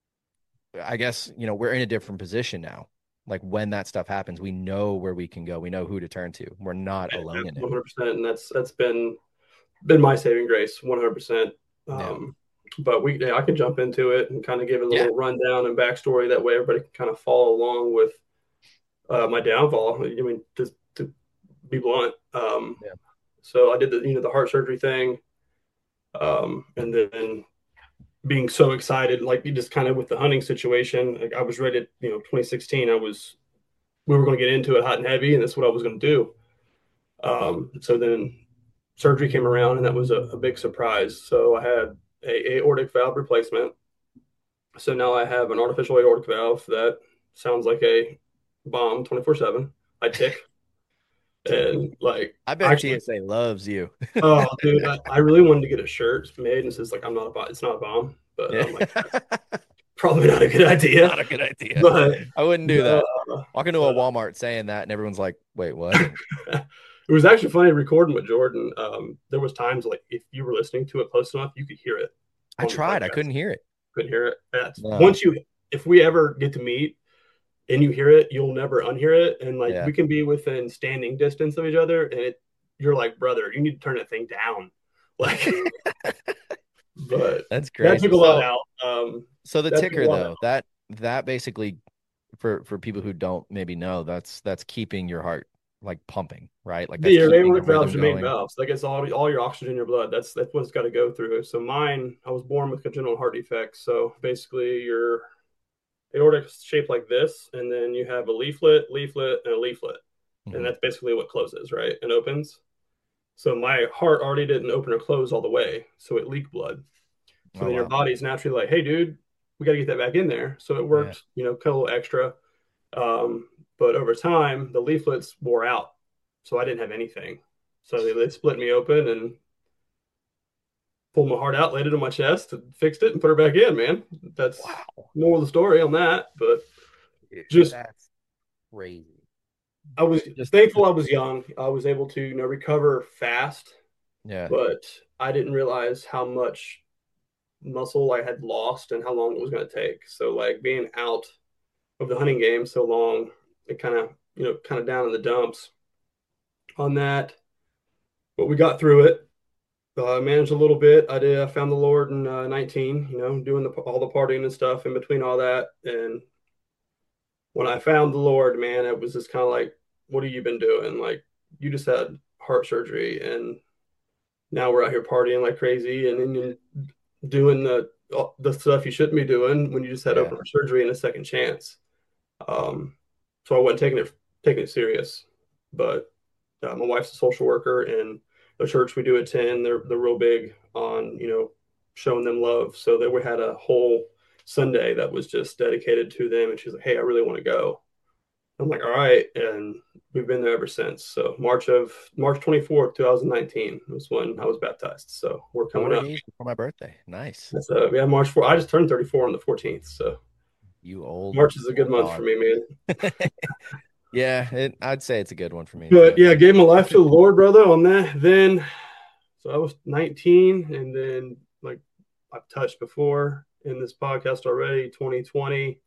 I guess, we're in a different position now. Like when that stuff happens, we know where we can go. We know who to turn to. We're not alone in it. 100%. And that's been my saving grace, 100%. Yeah. But I can jump into it and kind of give a Yeah. little rundown and backstory. That way, everybody can kind of follow along with my downfall. I mean, just to be blunt. Yeah. So I did the heart surgery thing, and then being so excited, like you just kind of with the hunting situation. Like I was ready. 2016. We were going to get into it hot and heavy, and that's what I was going to do. So then surgery came around, and that was a big surprise. So I had a aortic valve replacement. So now I have an artificial aortic valve that sounds like a bomb 24/7. I tick and like I bet actually, TSA loves you. oh dude, I really wanted to get a shirt made and it says like I'm not a bomb. It's not a bomb, but Yeah. I'm like that's probably not a good idea. Not a good idea. But I wouldn't do that. Walk into a uh, Walmart saying that, and everyone's like, wait, what? it was actually funny recording with Jordan. There was times like if you were listening to it close enough, you could hear it I on the tried. I podcast. couldn't hear it. Couldn't hear it. That's No. if we ever get to meet and you hear it, you'll never unhear it. And like Yeah. we can be within standing distance of each other, and you're like, brother, you need to turn that thing down. Like, but That's that crazy. took a lot out. So the That took a ticker lot out. though, that basically for people who don't maybe know, that's keeping your heart like pumping, right? Like that's Your keeping the aortic rhythm valves are main going. valves. Like it's all your oxygen in your blood. That's what it's got to go through. So mine, I was born with congenital heart defects. So basically, your aortic is shaped like this, and then you have a leaflet, and a leaflet, and Hmm. that's basically what closes, right, and opens. So my heart already didn't open or close all the way, so it leaked blood. So Oh then your wow. body's naturally like, hey, dude, we got to get that back in there. So it Yeah. worked, kind of a little extra. Um, but over time, the leaflets wore out, so I didn't have anything. So they split me open and pulled my heart out, laid it on my chest, and fixed it and put her back in. Man, that's Wow. more of the story on that. But Dude, just that's crazy. I was thankful Just I was young. I was able to, recover fast, yeah. but I didn't realize how much muscle I had lost and how long it was going to take. So like being out of the hunting game so long, it kind of down in the dumps on that. But we got through it. I managed a little bit. I found the Lord in 19. Doing all the partying and stuff in between all that. And when I found the Lord, man, it was just kind of like, what have you been doing? Like you just had heart surgery, and now we're out here partying like crazy, and then doing the stuff you shouldn't be doing when you just had Yeah. open heart surgery and a second chance. So I wasn't taking it serious. But my wife's a social worker, and the church we do attend, they're real big on showing them love. So that we had a whole Sunday that was just dedicated to them, and she's like, "Hey, I really want to go." I'm like, "All right," and we've been there ever since. So March 24th, 2019 was when I was baptized. So we're four coming up. days before my birthday. Nice. So yeah, March 4th. I just turned 34 on the 14th. So You old March is a good old month for dog. me, man. Yeah, I'd say it's a good one for me But too. yeah, I gave my life to the Lord, brother, on that. Then, so I was 19, and then like I've touched before in this podcast already, 2020.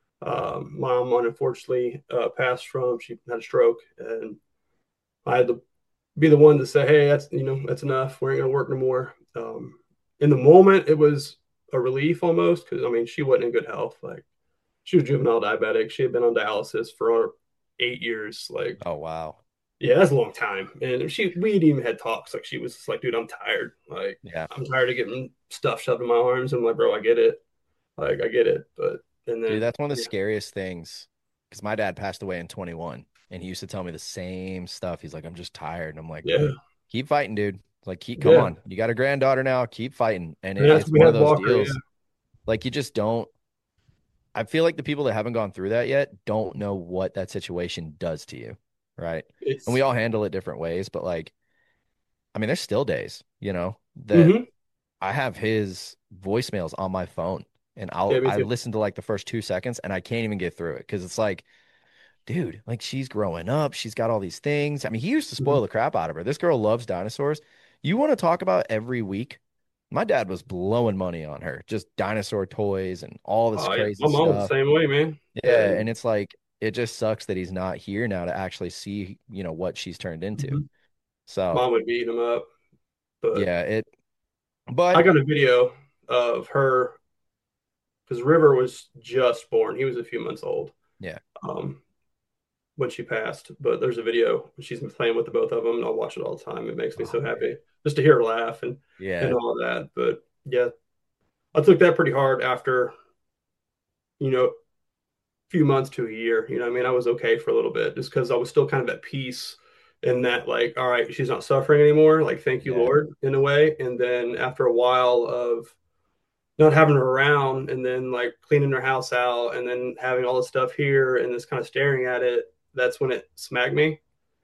Mom unfortunately passed from. She had a stroke, and I had to be the one to say, "Hey, that's enough. We ain't gonna work no more." In the moment, it was a relief almost because I mean she wasn't in good health. Like she was juvenile diabetic. She had been on dialysis for 8 years. Like Oh wow. yeah, that's a long time. And we'd even had talks. Like she was just like, dude, I'm tired. Like Yeah. I'm tired of getting stuff shoved in my arms. I'm like, bro, I get it. Like I get it. But and Dude, then that's one of the yeah, scariest things because my dad passed away in 21 and he used to tell me the same stuff. He's like, I'm just tired. And I'm like, yeah, keep fighting, dude. Like, come yeah. on. You got a granddaughter now. Keep fighting. And And that's it's we one of had those Walker. Yeah, deals. Like, you just don't. I feel like the people that haven't gone through that yet don't know what that situation does to you. Right. And we it's all handle it different ways. But, like, I mean, there's still days, that mm-hmm. I have his voicemails on my phone and Yeah, me I too. listen to like the first 2 seconds and I can't even get through it because it's like, dude, like she's growing up. She's got all these things. I mean, he used to spoil Mhm. the crap out of her. This girl loves dinosaurs. You want to talk about every week? My dad was blowing money on her, just dinosaur toys and all this Oh yeah, crazy my mom was stuff. the same way, man. Yeah, and it's like it just sucks that he's not here now to actually see, what she's turned into. Mhm. So, Mom would beat him up, but yeah, I but got a video of her because River was just born. He was a few months old yeah, um, when she passed. But there's a video. She's been playing with the both of them, and I'll watch it all the time. It makes me oh so man, happy just to hear her laugh and yeah, all that. But yeah, I took that pretty hard after a few months to a year. I mean, I was okay for a little bit just because I was still kind of at peace in that, like, all right, she's not suffering anymore. Like, thank you, yeah, Lord, in a way. And then after a while of not having her around and then like cleaning her house out and then having all this stuff here and just kind of staring at it, that's when it smacked me.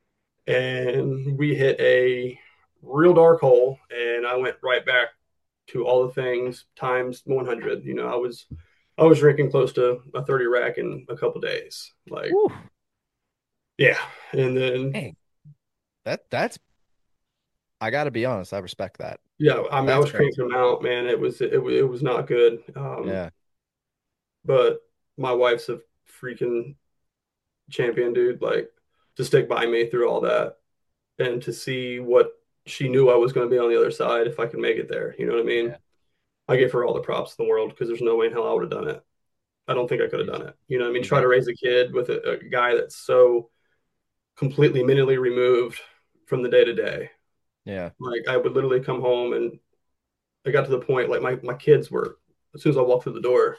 And we hit a real dark hole. And I went right back to all the things times 100. I was drinking close to a 30 rack in a couple days. Like, whew, yeah. And then, dang, that's I got to be honest, I respect that. yeah, I mean, I That's was crazy. cranking them out, man. It was not good. Yeah, But my wife's a freaking champion, dude. Like, to stick by me through all that and to see what she knew I was going to be on the other side if I could make it there. You know what I mean? yeah, I give her all the props in the world because there's no way in hell I would have done it. I don't think I could have she's done it. You know what I mean? she Try to made raise a kid with a guy that's so completely mentally removed from the day to day. yeah, Like, I would literally come home and I got to the point like my kids were, as soon as I walked through the door,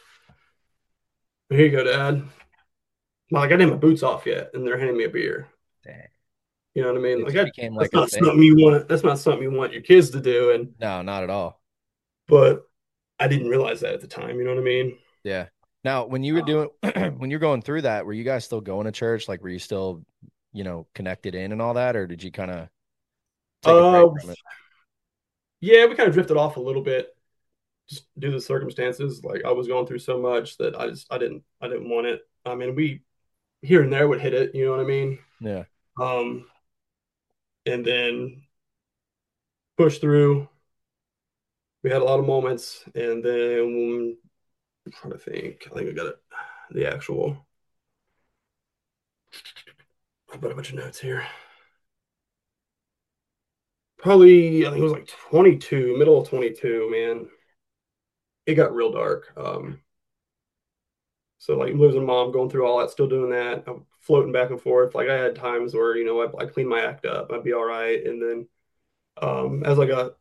here you go, Dad. Like, I didn't have my boots off yet, and they're handing me a beer. dang. You know what I mean? It Like, just became that's like a not thing. something you want. That's not something you want your kids to do. And No, not at all. but I didn't realize that at the time. You know what I mean? Yeah. Now, when you were Um, doing when you're going through that, were you guys still going to church? Like, were you still, connected in and all that, or did you kind of take a break uh, from it? yeah, we kind of drifted off a little bit, just due to the circumstances. Like, I was going through so much that I didn't want it. I mean, we here and there would hit it. You know what I mean? Yeah. Um, and then push through. We had a lot of moments, and then I'm trying to think. I think I got it. The actual. I've got a bunch of notes here. Probably, I think it was like 22, middle of 22, man. It got real dark. So like losing mom, going through all that, still doing that. I'm floating back and forth. Like, I had times where, I clean my act up, I'd be all right. And then as I got,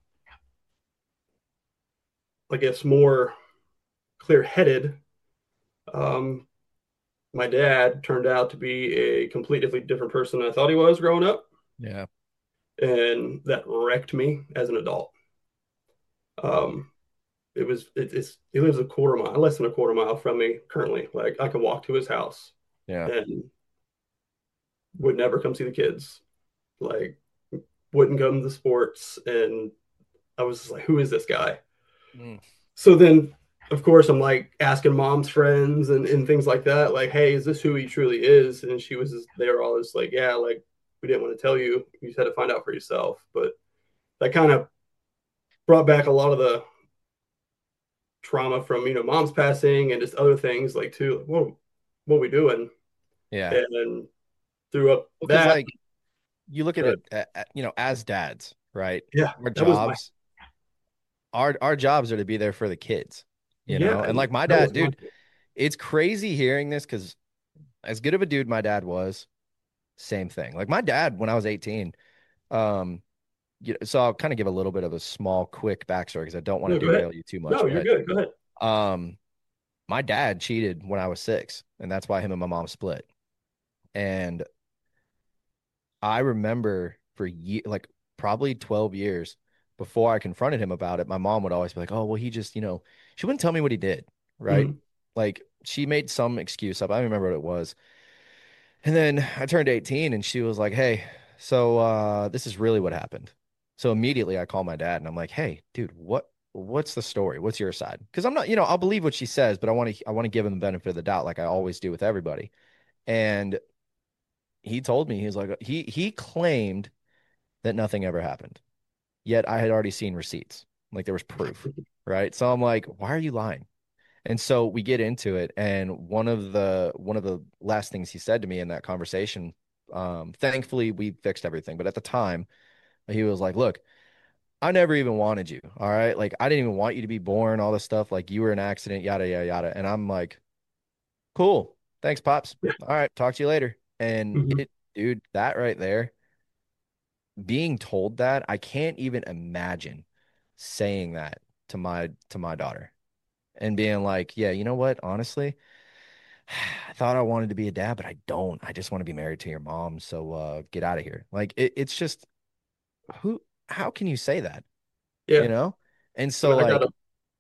I guess, more clear headed, um, my dad turned out to be a completely different person than I thought he was growing up. Yeah. And that wrecked me as an adult. Um, he lives a quarter mile, less than a quarter mile from me currently. Like, I can walk to his house Yeah. and would never come see the kids. Like, wouldn't go to the sports, and I was just like, who is this guy? Mm. So then, of course, I'm like asking mom's friends and things like that, like, hey, is this who he truly is? And she was just, they were all just like, yeah, like, we didn't want to tell you. You just had to find out for yourself. But that kind of brought back a lot of the trauma from mom's passing and just other things like too. Like, what are we doing? Yeah. And threw up Well, because that. like you look at But it, as dads, right? yeah, Our that was my jobs, our jobs are to be there for the kids, yeah, and like my that dad, was my dude, it's crazy hearing this because as good of a dude my dad was, same thing. Like my dad, when I was 18, um, so I'll kind of give a little bit of a small, quick backstory because I don't want to no. Go ahead. derail you too much. No, you're But good. Go ahead. um, my dad cheated when I was 6, and that's why him and my mom split. And I remember for like probably 12 years before I confronted him about it, my mom would always be like, "Oh, well, he just, she wouldn't tell me what he did, right?" Mhm. Like she made some excuse up. I don't remember what it was. And then I turned 18 and she was like, "Hey, so this is really what happened." So immediately I call my dad and I'm like, "Hey, dude, what's the story? What's your side?" Because I'm not, I'll believe what she says, but I want to give him the benefit of the doubt like I always do with everybody. And he told me, he's like, he claimed that nothing ever happened. Yet I had already seen receipts. Like there was proof, right? So I'm like, why are you lying? And so we get into it, and one of the last things he said to me in that conversation, thankfully we fixed everything, but at the time he was like, "Look, I never even wanted you, all right? Like I didn't even want you to be born, all this stuff. Like you were an accident, yada yada yada." And I'm like, "Cool, thanks, pops. Yeah. All right, talk to you later." And Hmm. dude, that right there, being told that, I can't even imagine saying that to my daughter and being like, "Yeah, you know what? Honestly, I thought I wanted to be a dad, but I don't. I just want to be married to your mom. So get out of here." Like it's just who how can you say that? You Yeah. know? And I so mean, I got like a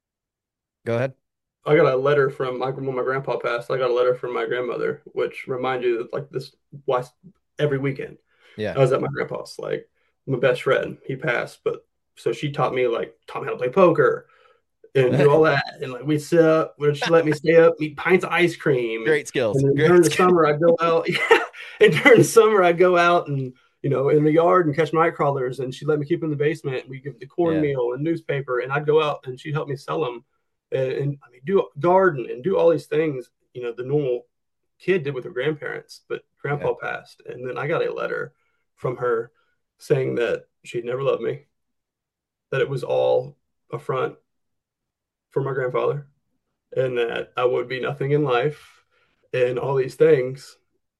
go ahead. I got a letter from my when my grandpa passed. I got a letter from my grandmother, which remind you that like this why every weekend Yeah. I was at my grandpa's. Like my best friend, he passed, but so she taught me how to play poker and do all that. And like we'd sit up, where she let me stay up, eat pints of ice cream, Great skills. and then during Great the skills. summer I'd go out. Yeah, and during the summer I'd go out and in the yard and catch night crawlers, and she'd let me keep in the basement. We give the Yeah. cornmeal and newspaper, and I'd go out and she'd help me sell them, and I mean do garden and do all these things. The normal kid did with her grandparents, but Yeah. grandpa passed, and then I got a letter from her saying that she'd never loved me, that it was all a front for my grandfather, and that I would be nothing in life and all these things.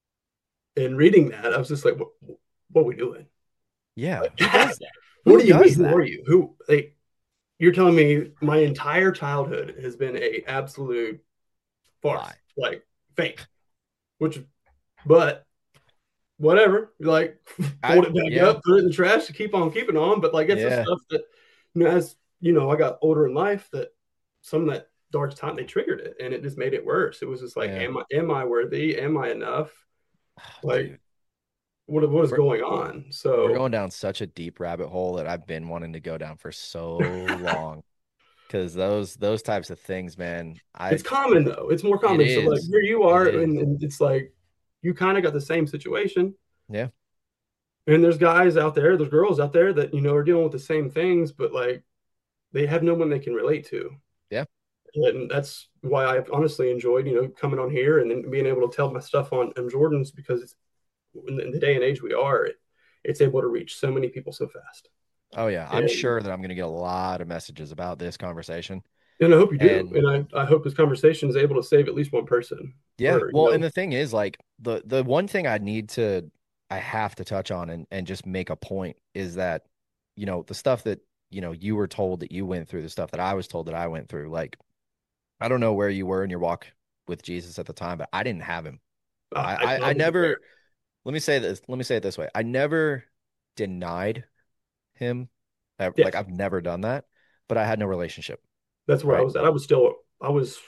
And reading that, I was just like, what are we doing? Yeah. Who Like, does that? what Who do you mean? does Who are that? you? Who like you're telling me my entire childhood has been a absolute farce, Lie. like fake, which but whatever. Like fold it back Yeah. up, put it in the trash to keep on keeping on. But like it's the Yeah. stuff that as I got older in life, that some of that dark time they triggered it, and it just made it worse. It was just like, Yeah. am I worthy? Am I enough? Oh, Like dude. what is We're going on? we're So going down such a deep rabbit hole that I've been wanting to go down for so long. Because those types of things, man, it's common though. It's more it common. So like is. here you It are, is. and it's like you kind of got the same situation. Yeah. And there's guys out there, there's girls out there that are dealing with the same things, but like they have no one they can relate to. Yeah. And that's why I've honestly enjoyed, coming on here and then being able to tell my stuff on Jordan's, because it's in the day and age we are, it's able to reach so many people so fast. Oh yeah. I'm And sure that I'm gonna get a lot of messages about this conversation. and I hope you do. And And I hope this conversation is able to save at least one person. yeah, Or well, and the thing is, like the one thing I have to touch on and just make a point is that, the stuff that, you were told that you went through, the stuff that I was told that I went through, like I don't know where you were in your walk with Jesus at the time, but I didn't have him. I I wasn't there. never, let me say it this way. I never denied him. Like Yes, I've never done that, but I had no relationship, that's where I right? was at. I was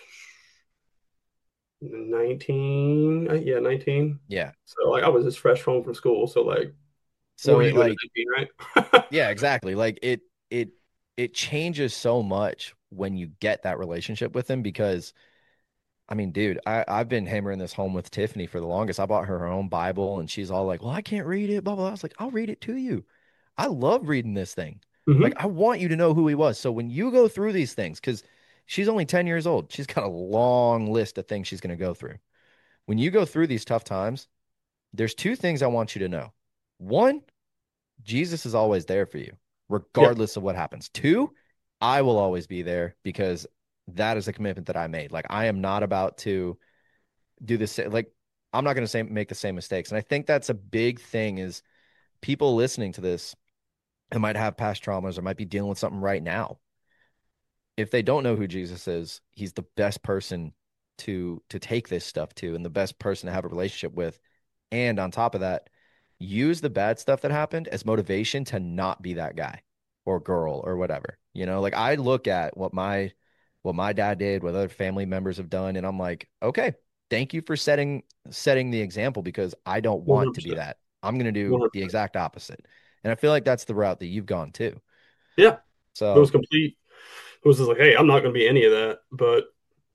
19. Yeah, 19. Yeah. So like I was just fresh home from school. So like, what So were it you doing at like, 19, right? yeah, exactly. Like it it changes so much when you get that relationship with him because I mean, dude, I've been hammering this home with Tiffany for the longest. I bought her own Bible and she's all like, "Well, I can't read it, blah blah." I was like, "I'll read it to you. I love reading this thing. Like Hmm. I want you to know who he was." So when you go through these things, because she's only 10 years old, she's got a long list of things she's going to go through. When you go through these tough times, there's two things I want you to know. One, Jesus is always there for you, Yeah. regardless of what happens. Two, I will always be there because that is a commitment that I made. Like I am not about to do this. Like I'm not going to say make the same mistakes. And I think that's a big thing is people listening to this and might have past traumas or might be dealing with something right now. If they don't know who Jesus is, he's the best person to take this stuff to and the best person to have a relationship with. And on top of that, use the bad stuff that happened as motivation to not be that guy or girl or whatever. Like I look at what my dad did, what other family members have done, and I'm like, okay, thank you for setting the example because I don't want to be 100%. that. I'm gonna do the 100%. exact opposite. And I feel like that's the route that you've gone too. Yeah. It was So complete. It was just like, hey, I'm not going to be any of that. But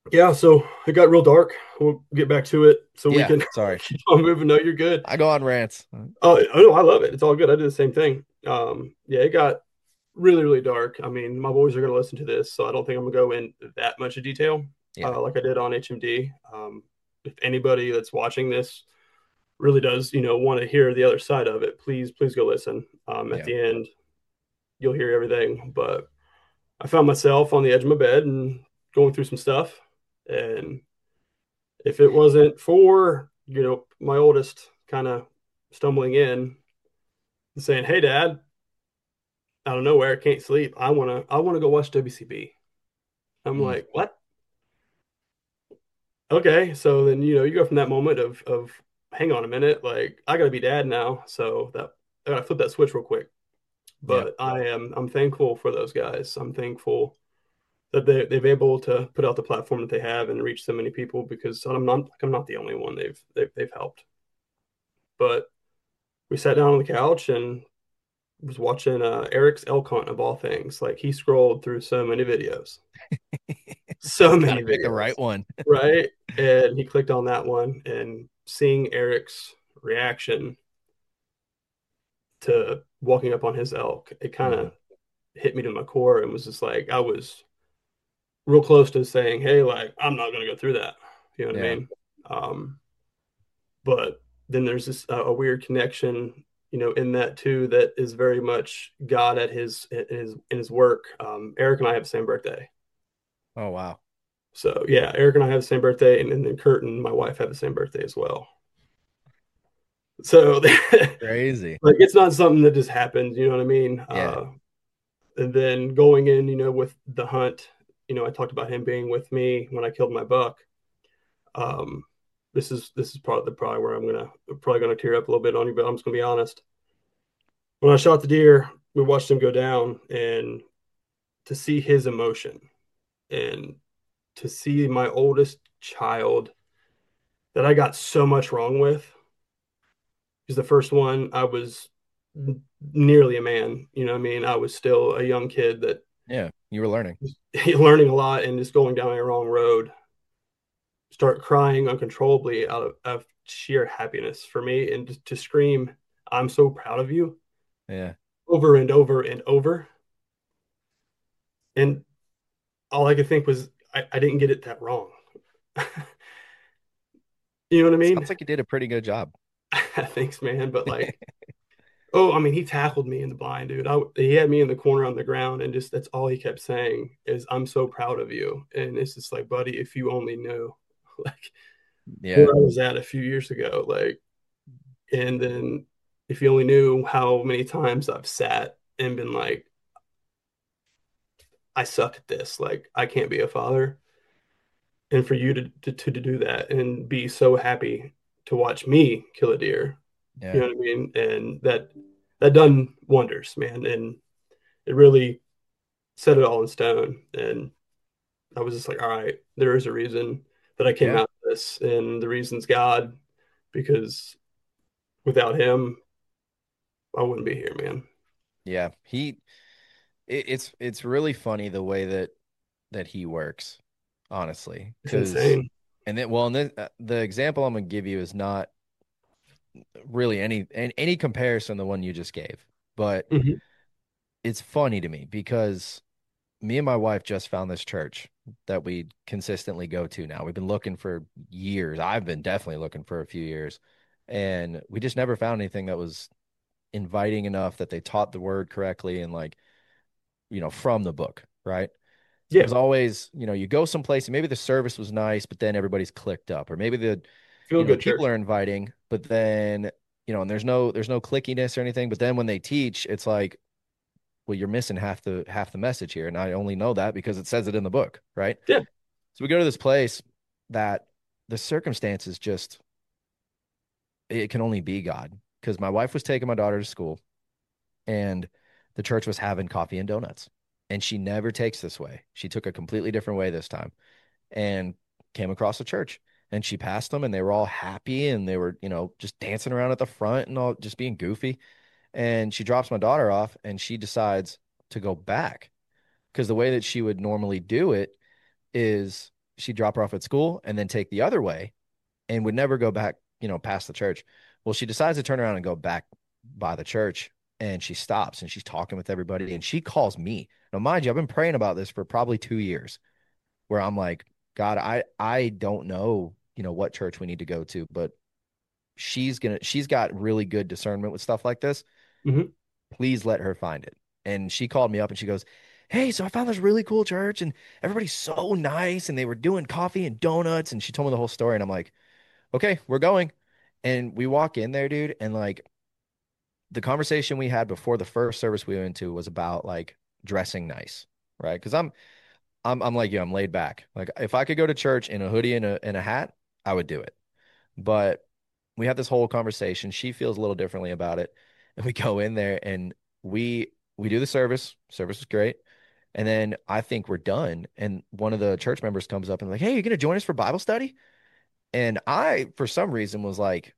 Yeah, so it got real dark. We'll get back to it so we Yeah, can sorry. keep on moving. No, you're good. I go on rants. Oh, no, I love it. It's all good. I do the same thing. Yeah, it got really, really dark. I mean, my boys are going to listen to this, so I don't think I'm going to go in that much of detail Yeah, like I did on HMD. If anybody that's watching this really does, want to hear the other side of it, please go listen. At yeah. the end, you'll hear everything. But I found myself on the edge of my bed and going through some stuff. And if it wasn't for, my oldest kind of stumbling in and saying, "Hey, Dad, out of nowhere, can't sleep. I wanna go watch WCB." I'm Mm, like, "What?" Okay, so then you go from that moment of hang on a minute, like I gotta be dad now, so that I gotta flip that switch real quick. yeah, But I'm thankful for those guys. I'm thankful that they've able to put out the platform that they have and reach so many people because I'm not the only one they've helped. But we sat down on the couch and was watching Eric's elk hunt of all things. Like he scrolled through so gotta many pick the videos, right one. right? And he clicked on that one and seeing Eric's reaction to walking up on his elk, it kind Mhm. of hit me to my core and was just like I was real close to saying, "Hey, like I'm not gonna go through that." You know what I Yeah, mean? Um, but then there's this a weird connection, in that too, that is very much God at his work. Eric and I have the same birthday, oh wow, so yeah, Eric and I have the same birthday, and then Kurt and my wife have the same birthday as well. So like crazy. it's not something that just happens, you know what I mean? Yeah, And then going in, with the hunt, I talked about him being with me when I killed my buck. Um, this is probably where I'm gonna tear up a little bit on you, but I'm just gonna be honest. When I shot the deer, we watched him go down, and to see his emotion and to see my oldest child that I got so much wrong with, because the first one I was nearly a man. You know what I mean? I was still a young kid that yeah. You were learning. learning a lot and just going down a wrong road, start crying uncontrollably out of sheer happiness for me, and to scream, "I'm so proud of you," Yeah, over and over and over. And all I could think was, I didn't get it that wrong. You know what I mean? sounds like you did a pretty good job. Thanks, man. But like, oh, I mean, he tackled me in the blind, dude. He had me in the corner on the ground, and just that's all he kept saying is, "I'm so proud of you." And it's just like, buddy, if you only knew, like, Yeah, where I was at a few years ago, like, and then if you only knew how many times I've sat and been like, I suck at this, like, I can't be a father. And for you to do that and be so happy to watch me kill a deer, you yeah, know what I mean? And that done wonders, man. And it really set it all in stone. And I was just like, all right, there is a reason that I came yeah, out of this, and the reason's God, because without him, I wouldn't be here, man. yeah. It's really funny the way that he works, honestly. It's Because insane. and then well, and then the example I'm gonna give you is not really any comparison to the one you just gave, but Hmm. it's funny to me because me and my wife just found this church that we consistently go to now. We've been looking for years. I've been definitely looking for a few years, and we just never found anything that was inviting enough that they taught the word correctly and like, from the book, right? So it Yeah, was always, you go someplace and maybe the service was nice, but then everybody's clicked up, or maybe feel the good people church. are inviting, but then, and there's no clickiness or anything. But then when they teach, it's like, well, you're missing half the message here. And I only know that because it says it in the book, right? Yeah, So we go to this place that the circumstances just it can only be God. Because my wife was taking my daughter to school and the church was having coffee and donuts. And she never takes this way. She took a completely different way this time and came across the church. And she passed them and they were all happy and they were, just dancing around at the front and all just being goofy. And she drops my daughter off and she decides to go back because the way that she would normally do it is she'd drop her off at school and then take the other way and would never go back, past the church. Well, she decides to turn around and go back by the church, and she stops and she's talking with everybody and she calls me. Now, mind you, I've been praying about this for probably 2 years where I'm like, God, I don't know, what church we need to go to, but she's got really good discernment with stuff like this. Mhm. Please let her find it. And she called me up and she goes, Hey, so I found this really cool church and everybody's so nice and they were doing coffee and donuts. And she told me the whole story. And I'm like, okay, we're going. And we walk in there, dude. And like the conversation we had before the first service we went to was about like dressing nice, right? Because I'm like you, I'm laid back. Like if I could go to church in a hoodie and a hat, I would do it. But we have this whole conversation. She feels a little differently about it. And we go in there and we do the service. Service was great. And then I think we're done. And one of the church members comes up and like, Hey, you're gonna join us for Bible study? And I, for some reason, was like,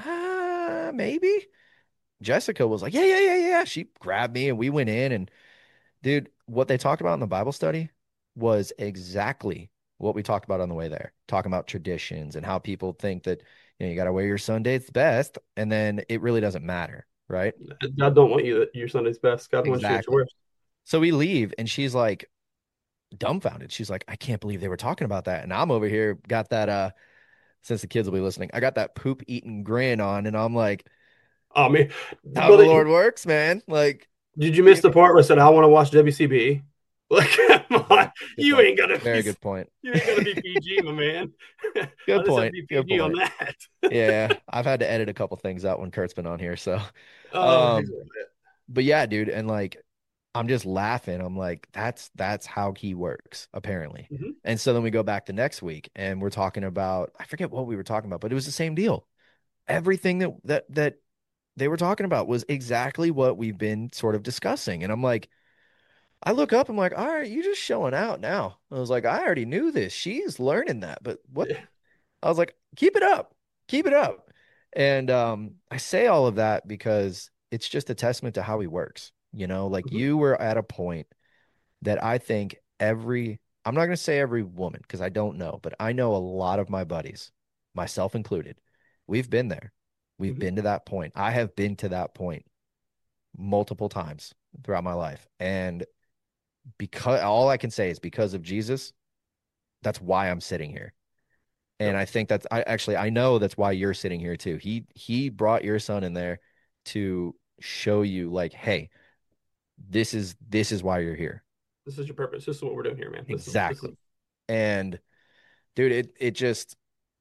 maybe. Jessica was like, yeah. She grabbed me and we went in. And dude, what they talked about in the Bible study was exactly what we talked about on the way there, talking about traditions and how people think that, you got to wear your Sunday's best. And then it really doesn't matter. Right. God don't want you your Sunday's best. God wants you at your Exactly. worst. So we leave and she's like dumbfounded. She's like, I can't believe they were talking about that. And I'm over here, got that, since the kids will be listening, I got that poop eating grin on. And I'm like, I mean, how the brother, Lord works, man. Like, did you miss the part where I said I want to watch WCB? Like, come yeah, on, good you point. ain't gonna be Very good point. you ain't gonna be PG, my man. I Good just have to point. be Good PG on point. that. Yeah, I've had to edit a couple things out when Kurt's been on here. So, He's um, but yeah, dude, and like I'm just laughing. I'm like, that's how he works, apparently. Mhm. And so then we go back to next week and we're talking about, I forget what we were talking about, but it was the same deal. Everything that they were talking about was exactly what we've been sort of discussing. And I'm like, I look up, I'm like, all right, you just showing out now. I was like, I already knew this. She's learning that, but what? Yeah. I was like, keep it up, keep it up. And I say all of that because it's just a testament to how he works. Like Mhm. you were at a point that I think I'm not going to say every woman because I don't know, but I know a lot of my buddies, myself included, we've been there. We've Mhm. been to that point. I have been to that point multiple times throughout my life. And because all I can say is because of Jesus, that's why I'm sitting here. And Yep. I think I know that's why you're sitting here too. He brought your son in there to show you like, hey, this is why you're here. This is your purpose. This is what we're doing here, man. This is Exactly. And dude, it just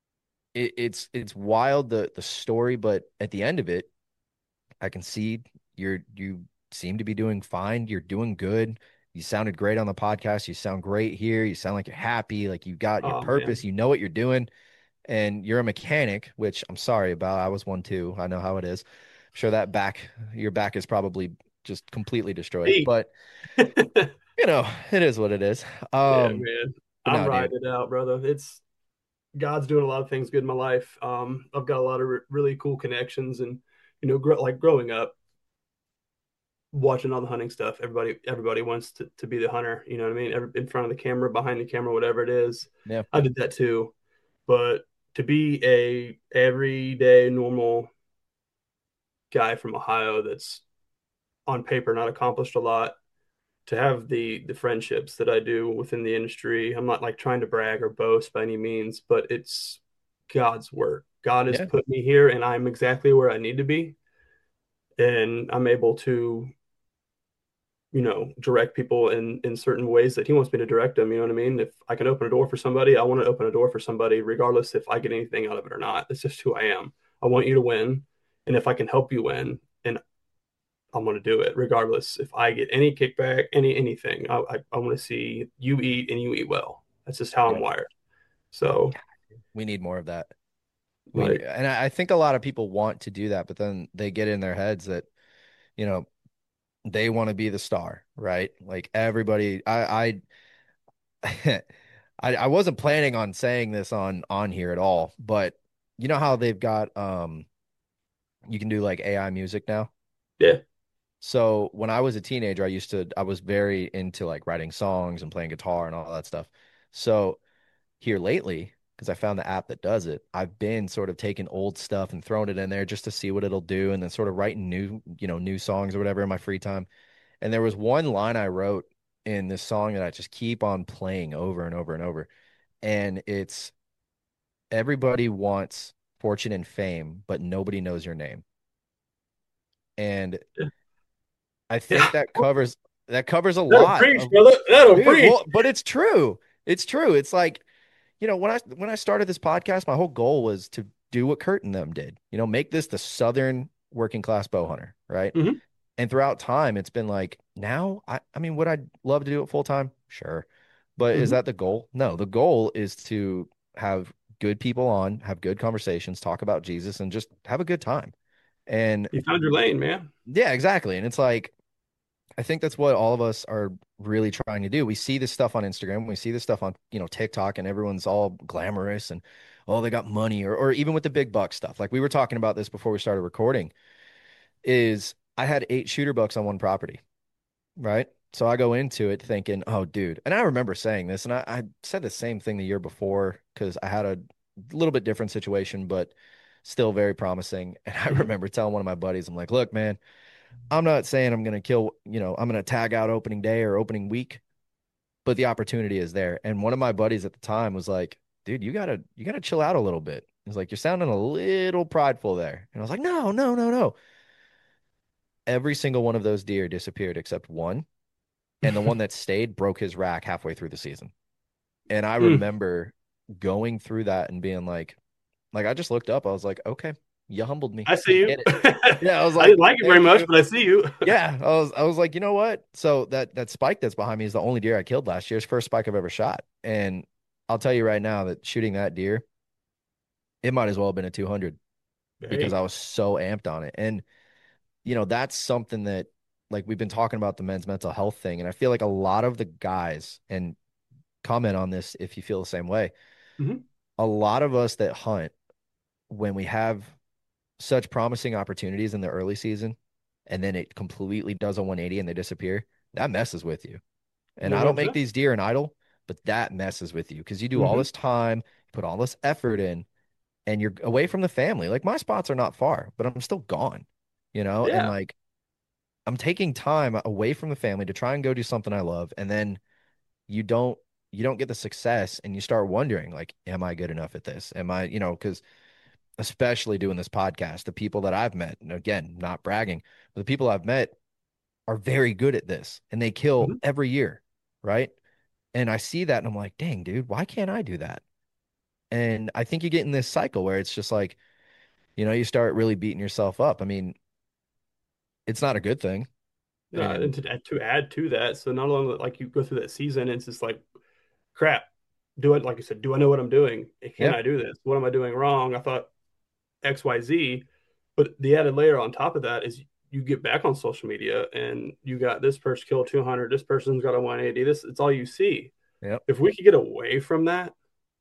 it's wild the story, but at the end of it, I can see you seem to be doing fine. You're doing good. You sounded great on the podcast. You sound great here. You sound like you're happy, like you got your oh purpose. man. You know what you're doing. And you're a mechanic, which I'm sorry about. I was one too. I know how it is. I'm sure your back is probably just completely destroyed. Hey. But it is what it is. Yeah, man. But I'm no, dude. riding it out, brother. It's God's doing a lot of things good in my life. I've got a lot of really cool connections, and like growing up, watching all the hunting stuff. Everybody wants to be the hunter. You know what I mean? In front of the camera, behind the camera, whatever it is. Yeah. I did that too, but to be a everyday normal guy from Ohio that's on paper not accomplished a lot, to have the friendships that I do within the industry. I'm not like trying to brag or boast by any means, but it's God's work. God has Yeah. put me here and I'm exactly where I need to be. And I'm able to, direct people in certain ways that he wants me to direct them. You know what I mean? If I can open a door for somebody, I want to open a door for somebody, regardless if I get anything out of it or not. It's just who I am. I want you to win. And if I can help you win, and I'm going to do it regardless if I get any kickback, anything. I want to see you eat and you eat well. That's just how I'm Yeah. wired. So We need more of that. like, And I think a lot of people want to do that, but then they get in their heads that, you know, they want to be the star, right? Like everybody, I wasn't planning on saying this on here at all, but you know how they've got you can do like AI music now. yeah, So when I was a teenager, I was very into like writing songs and playing guitar and all that stuff. So here lately, because I found the app that does it, I've been sort of taking old stuff and throwing it in there just to see what it'll do, and then sort of writing new songs or whatever in my free time. And there was one line I wrote in this song that I just keep on playing over and over and over. And it's everybody wants fortune and fame, but nobody knows your name. And I think Yeah. that covers a That'll lot preach, of, brother. That'll dude, preach. well, but it's true. It's true. It's like, when I started this podcast, my whole goal was to do what Kurt and them did. Make this the Southern working class bow hunter, right? Hmm. And throughout time, it's been like, now, I mean, would I love to do it full time? Sure. But is Hmm. that the goal? No, the goal is to have good people on, have good conversations, talk about Jesus, and just have a good time. And You found your lane, man. yeah, exactly. And it's like, I think that's what all of us are really trying to do. We see this stuff on Instagram, we see this stuff on, TikTok, and everyone's all glamorous and, oh, they got money, or even with the big buck stuff. Like we were talking about this before we started recording, is I had 8 shooter bucks on one property, right? So I go into it thinking, oh, dude. And I remember saying this, and I said the same thing the year before because I had a little bit different situation, but still very promising. And I Hmm. remember telling one of my buddies, I'm like, look, man, I'm not saying I'm going to kill, I'm going to tag out opening day or opening week, but the opportunity is there. And one of my buddies at the time was like, dude, you gotta chill out a little bit. He's like, you're sounding a little prideful there. And I was like, no, no, no, no. Every single one of those deer disappeared except one. And the one that stayed broke his rack halfway through the season. And I Mm. remember going through that and being like I just looked up. I was like, okay, you humbled me. I see I you. get it. Yeah, I was I like, didn't like it very thank much, you. but I see you. Yeah, I was like, you know what? So that spike that's behind me is the only deer I killed last year. It's the first spike I've ever shot. And I'll tell you right now that shooting that deer, it might as well have been a 200 because Hey. I was so amped on it. And that's something that, like, we've been talking about the men's mental health thing, and I feel like a lot of the guys, and comment on this if you feel the same way, Hmm. a lot of us that hunt, when we have such promising opportunities in the early season and then it completely does a 180 and they disappear, that messes with you. And I don't make 100%. these deer an idol, but that messes with you because you do all Hmm. this time, you put all this effort in, and you're away from the family. Like my spots are not far, but I'm still gone, and Yeah. like I'm taking time away from the family to try and go do something I love. And then you don't you don't get the success and you start wondering, like, am I good enough at this? Am I, because especially doing this podcast, the people that I've met, and again, not bragging, but the people I've met are very good at this and they kill Hmm. every year, right? And I see that and I'm like, dang, dude, why can't I do that? And I think you get in this cycle where it's just like, you start really beating yourself up. I mean, it's not a good thing. Yeah, and And to add to that, so not only like you go through that season, it's just like crap. Do it like you said. Do I know what I'm doing? Can yeah, I do this? What am I doing wrong? I thought XYZ, but the added layer on top of that is you get back on social media and you got this person killed 200, this person's got a 180. This it's all you see. yeah, If we could get away from that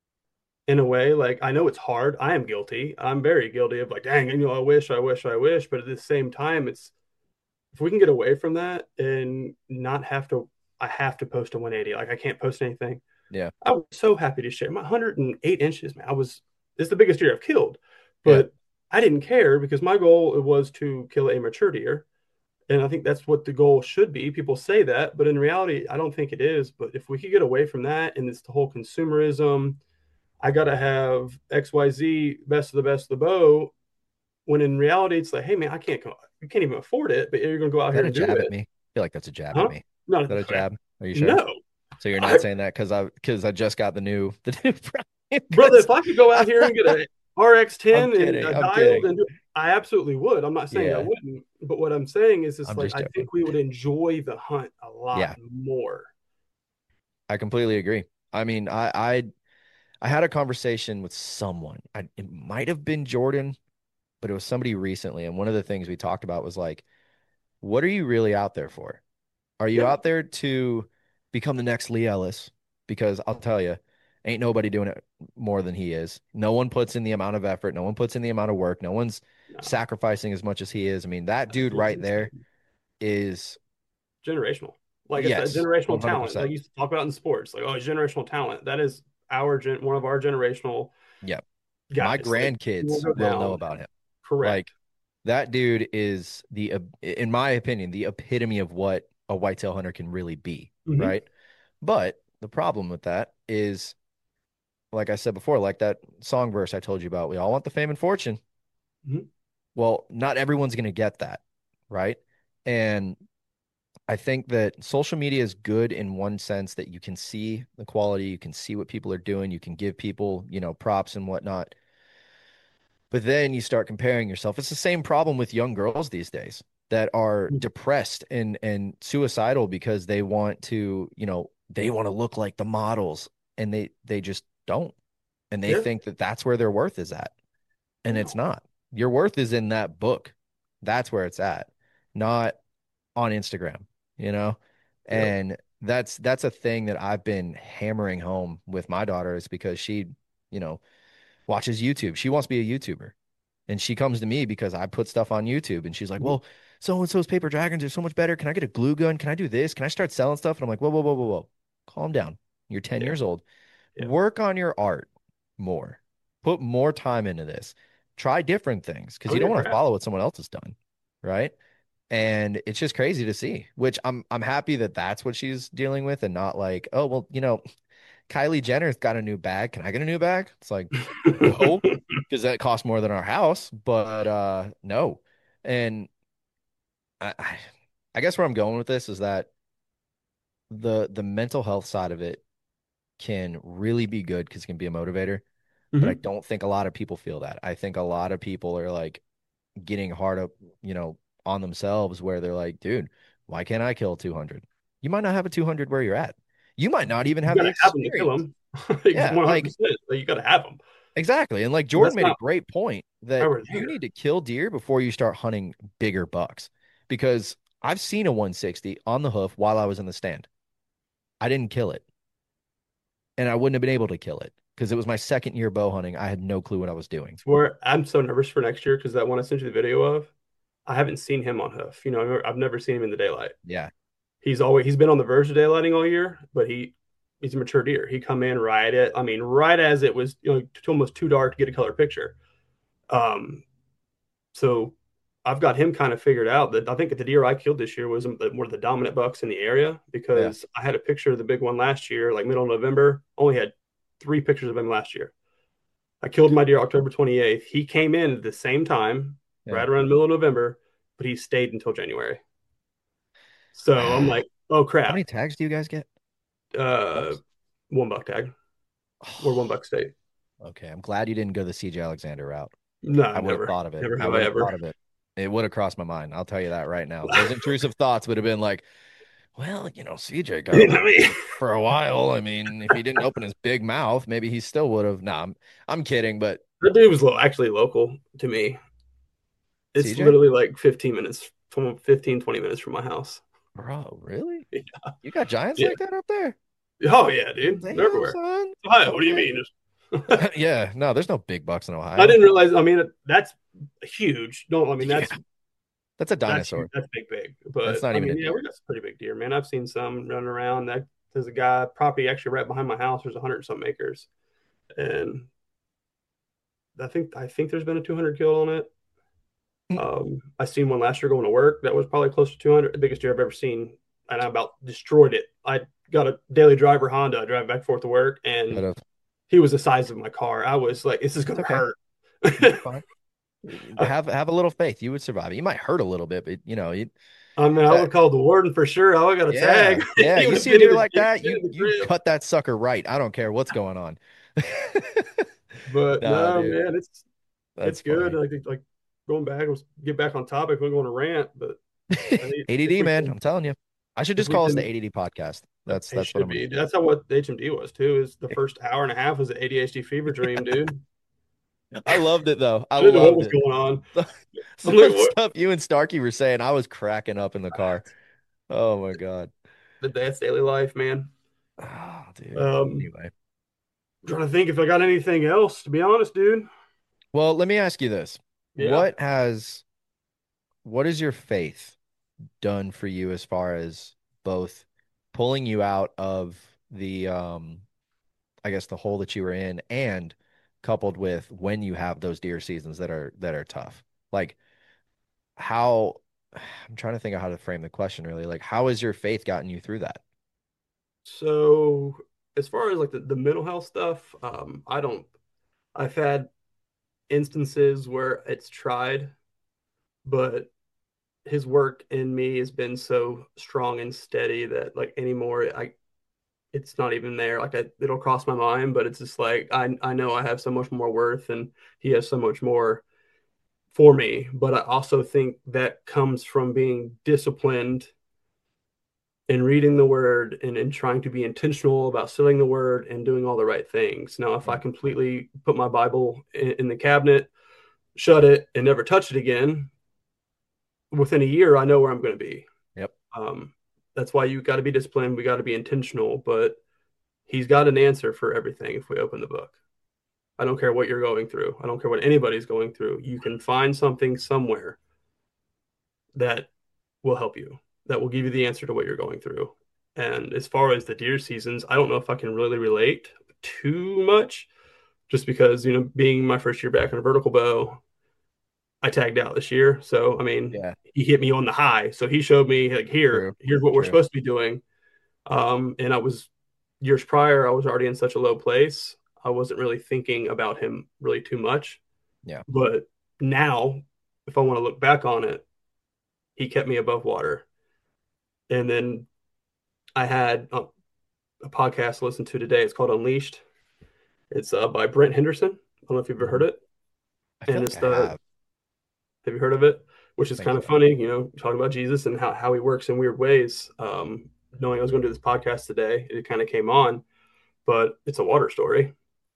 in a way, like I know it's hard. I am guilty. I'm very guilty of like, dang, I wish, I wish, I wish. But at the same time, it's if we can get away from that and not have to, I have to post a 180. Like I can't post anything. yeah, I was so happy to share my 108 inches, man. It's the biggest deer I've killed, yeah. but I didn't care because my goal was to kill a mature deer. And I think that's what the goal should be. People say that, but in reality, I don't think it is. But if we could get away from that and it's the whole consumerism, I got to have XYZ, best of the best of the bow. When in reality, it's like, hey, man, you can't even afford it, but you're going to go out Is here that a and do jab at it. me? I feel like that's a jab at Huh? me. Is No, that a jab? Are you sure? no. So you're I, not saying that because I just got the new brother, because if I could go out here and get a I'm RX-10 and kidding. I'm dialed kidding. and I absolutely would. I'm not saying I Yeah, wouldn't, but what I'm saying is just I'm like just I joking. think we would enjoy the hunt a lot Yeah, more. I completely agree. I mean, I had a conversation with someone. It might have been Jordan, but it was somebody recently, and one of the things we talked about was like, what are you really out there for? Are you Yeah, out there to become the next Lee Ellis? Because I'll tell you, ain't nobody doing it more than he is. No one puts in the amount of effort. No one puts in the amount of work. No one's no, sacrificing as much as he is. I mean, that dude it's right there insane. is, Generational. Like it's that yes, generational talent, like 100%. you used to talk about in sports. Like, oh, generational talent. That is one of our generational Yep. My guys. Like, he will grandkids go will know down. about him. Correct. Like that dude is in my opinion, the epitome of what a whitetail hunter can really be, Hmm. right? But the problem with that is, like I said before, like that song verse I told you about, we all want the fame and fortune. Hmm. Well, not everyone's going to get that, right? And I think that social media is good in one sense that you can see the quality, you can see what people are doing, you can give people, props and whatnot. But then you start comparing yourself. It's the same problem with young girls these days that are depressed and suicidal because they want to, they want to look like the models and they just don't. And they Yeah. think that that's where their worth is at. And it's No. not. Your worth is in that book. That's where it's at, not on Instagram, you know? Yep. And that's a thing that I've been hammering home with my daughter is because she, you know, watches YouTube. She wants to be a YouTuber. And she comes to me because I put stuff on YouTube and she's like, Mhm. well, so and so's paper dragons are so much better. Can I get a glue gun? Can I do this? Can I start selling stuff? And I'm like, whoa, whoa, whoa, whoa, whoa. Calm down. You're 10 Yeah. years old. Yeah. Work on your art more. Put more time into this. Try different things because Oh you yeah, don't want to crap. follow what someone else has done. Right. And it's just crazy to see, which I'm happy that that's what she's dealing with and not like, oh, well, Kylie Jenner's got a new bag. Can I get a new bag? It's like, no, because that costs more than our house, but no. And I I guess where I'm going with this is that the mental health side of it can really be good because it can be a motivator, but I Hmm. don't think a lot of people feel that. I think a lot of people are like getting hard up, on themselves where they're like, dude, why can't I kill 200? You might not have a 200 where you're at. You might not even You have the gotta have them to kill experience. them. Yeah, like 100%. Like, you gotta have them. exactly. And like But Jordan that's made a not great point why that we're you there. need to kill deer before you start hunting bigger bucks. Because I've seen a 160 on the hoof while I was in the stand. I didn't kill it. And I wouldn't have been able to kill it because it was my second year bow hunting. I had no clue what I was doing. It's where I'm so nervous for next year because that one I sent you the video of, I haven't seen him on hoof. I've never seen him in the daylight. Yeah. He's been on the verge of daylighting all year, but he's a mature deer. He come in right at I mean right as it was almost too dark to get a color picture. Um, so I've got him kind of figured out that I think the deer I killed this year was one of the dominant bucks in the area Yeah. because I had a picture of the big one last year, like middle of November. Only had three pictures of him last year. I killed my deer October 28th. He came in at the same time, Yeah. right around the middle of November, but he stayed until January. So I'm How like, oh crap. many tags do you guys get? Uh, Bucks? one buck tag. We're one buck state. Okay. I'm glad you didn't go the CJ Alexander route. No, I would have never. thought of it. Never I have I would have ever. thought of it. It would have crossed my mind. I'll tell you that right now. Those intrusive thoughts would have been like, well, CJ got You away know what I mean? for a while. I mean, if he didn't open his big mouth, maybe he still would have. Nah, I'm kidding, but That dude was actually local to me. It's CJ, literally like 15 minutes, from 15, 20 minutes from my house. bro, really? Yeah. You got giants Yeah. like that up there? Oh yeah, dude. They're Damn, everywhere. son. Ohio, what do you Okay. mean? Yeah, no, there's no big bucks in I Ohio. didn't realize. I mean, that's huge. No, I mean Yeah, that's a that's dinosaur. that's big, big. That's But not I even a mean, yeah, we deer. got some pretty big deer, man. I've seen some running around. There's a guy property actually right behind my house. There's 100 some acres, and I think there's been a 200 kill on it. I seen one last year going to work that was probably close to 200, the biggest deer I've ever seen, and I about destroyed it. I got a daily driver Honda. I drive back and forth to work, But and he was the size of my car. I was like, this is it's gonna okay. hurt. You'll be fine. Have a little faith. You would survive it. You might hurt a little bit, but I mean, I that would call the warden for sure. I got a yeah, tag. yeah. He You would have see a been in deer the like that, you crib. cut that sucker right. I don't care what's going on. But Nah, no, dude, man, it's that's good. funny. Like going back, let's get back on topic. We're going to rant, but I think if ADD, we man. can, I'm telling you. I should if just we call us the can, ADD podcast. it That's what should I'm gonna be. do. That's how what the HMD was too. Is the first hour and a half was an ADHD fever dream, dude. I loved it though. I I didn't know what loved was it. going on. I'm like, Some what? stuff you and Starkey were saying, I was cracking up in the car. Oh my God. That's daily life, man. Oh, dude. Um, Anyway. trying to think if I got anything else. To be honest, dude. Well, let me ask you this. Yeah. What has your faith done for you as far as both pulling you out of the I guess, the hole that you were in, and coupled with when you have those deer seasons that are tough. Like how I'm trying to think of how to frame the question really. Like how has your faith gotten you through that? So as far as like the mental health stuff, I've had instances where it's tried, but his work in me has been so strong and steady that like anymore, it's not even there. It'll cross my mind, but it's just like I know I have so much more worth, and he has so much more for me. But I also think that comes from being disciplined and reading the word, and trying to be intentional about studying the word and doing all the right things. Now, if I Mm. completely put my Bible in the cabinet, shut it, and never touch it again, within a year, I know where I'm going to be. Yep. Um, that's why you got to be disciplined. We got to be intentional, but he's got an answer for everything if we open the book. I don't care what you're going through. I don't care what anybody's going through. You can find something somewhere that will help you, that will give you the answer to what you're going through. And as far as the deer seasons, I don't know if I can really relate too much, just because, being my first year back on a vertical bow, I tagged out this year. So, I mean, Yeah. he hit me on the high. So he showed me like, True. here's what we're True. supposed to be doing. And I was years prior, I was already in such a low place. I wasn't really thinking about him really too much. Yeah. But now, if I want to look back on it, he kept me above water. And then I had a podcast to listen to today. It's called Unleashed. It's by Brent Henderson. I don't know if you've ever heard Mhm. it. I feel And like it's I have. have you heard of it? Which I is think kind of so. funny, talking about Jesus and how he works in weird ways. Knowing I was going to do this podcast today, it kind of came on, but it's a water story.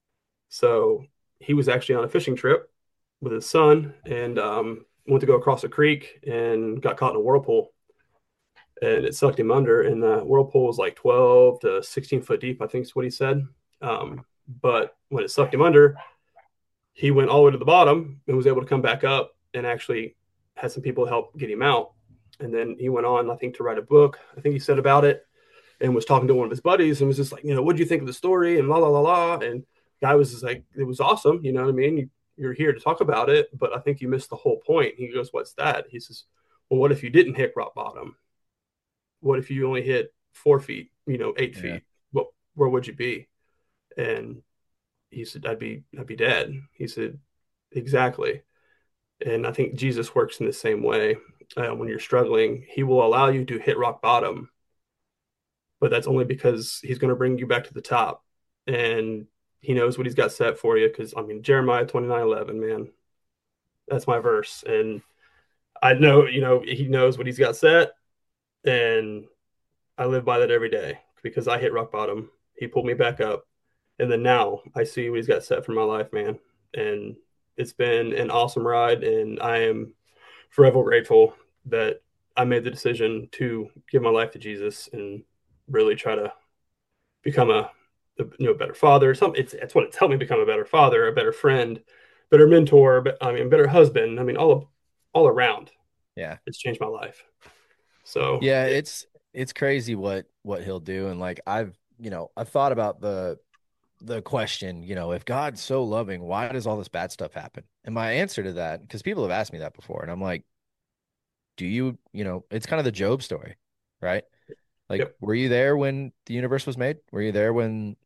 So he was actually on a fishing trip with his son, and went to go across a creek and got caught in a whirlpool, and it sucked him under. And the whirlpool was like 12 to 16 foot deep, I think is what he said. But when it sucked him under, he went all the way to the bottom and was able to come back up, and actually had some people help get him out. And then he went on, I think, to write a book. I think he said about it, and was talking to one of his buddies and was just like, what do you think of the story? And la la la la. And the guy was just like, it was awesome. You know what I mean? You're here to talk about it, but I think you missed the whole point. He goes, what's that? He says, well, what if you didn't hit rock bottom? What if you only hit 4 feet, 8 Yeah. feet? Well, where would you be? And he said, I'd be dead. He said, exactly. And I think Jesus works in the same way. When you're struggling, he will allow you to hit rock bottom, but that's only because he's going to bring you back to the top. And he knows what he's got set for you. Because, I mean, Jeremiah 29:11, man, that's my verse. And I know, he knows what he's got set. And I live by that every day because I hit rock bottom. He pulled me back up. And then now I see what he's got set for my life, man. And it's been an awesome ride. And I am forever grateful that I made the decision to give my life to Jesus and really try to become a better father. It's what it's helped me become a better father, a better friend, better mentor. But I mean, better husband. I mean, all around, Yeah. it's changed my life. So Yeah, it's crazy what he'll do. And like I've thought about the question, if God's so loving, why does all this bad stuff happen? And my answer to that, because people have asked me that before, and I'm like, do it's kind of the Job story, right? Like, yep. were you there when the universe was made? Were you there when,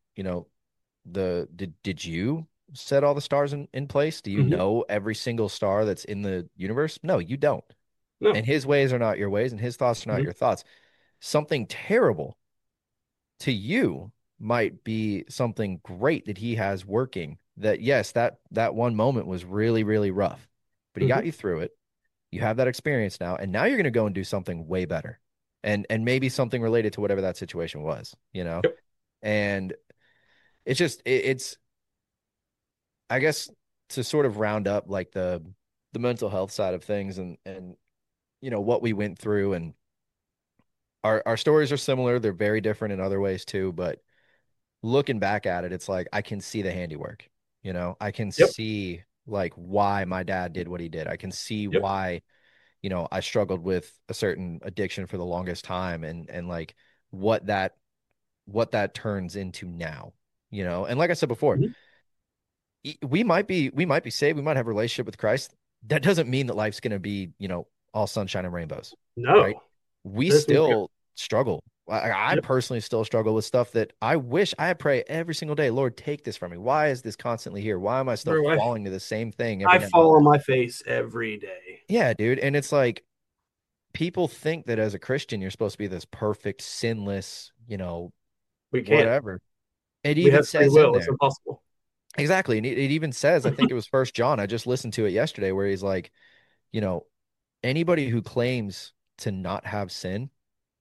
did you set all the stars in place? Do you Mm-hmm. know every single star that's in the universe? No, you don't. No. And his ways are not your ways, and his thoughts are not Mm-hmm. your thoughts. Something terrible to you might be something great that he has working. That yes, that one moment was really, really rough, but he Mm-hmm. got you through it. You have that experience now, and now you're going to go and do something way better, and maybe something related to whatever that situation was. Yep. And it's just it's I guess to sort of round up like the mental health side of things, and what we went through, and our stories are similar. They're very different in other ways too, but looking back at it, it's like I can see the handiwork. I can Yep. see like why my dad did what he did. I can see Yep. why, I struggled with a certain addiction for the longest time, and like what that what that turns into now. you know. And like I said before, Mhm. we might be saved, we might have a relationship with Christ. That doesn't mean that life's going to be, all sunshine and rainbows, right? No, We there's some. still struggle. I Yep. personally still struggle with stuff that I wish I pray every single day. Lord, take this from me. Why is this constantly here? Why am I still Bro, falling to the same thing every I now and fall then? on my face every day. Yeah, dude. And it's like people think that as a Christian, you're supposed to be this perfect, sinless, We can't. whatever. It We even have free says in will. It's there. impossible. Exactly. And it even says, I think it was First John. I just listened to it yesterday where he's like, you know, anybody who claims to not have sin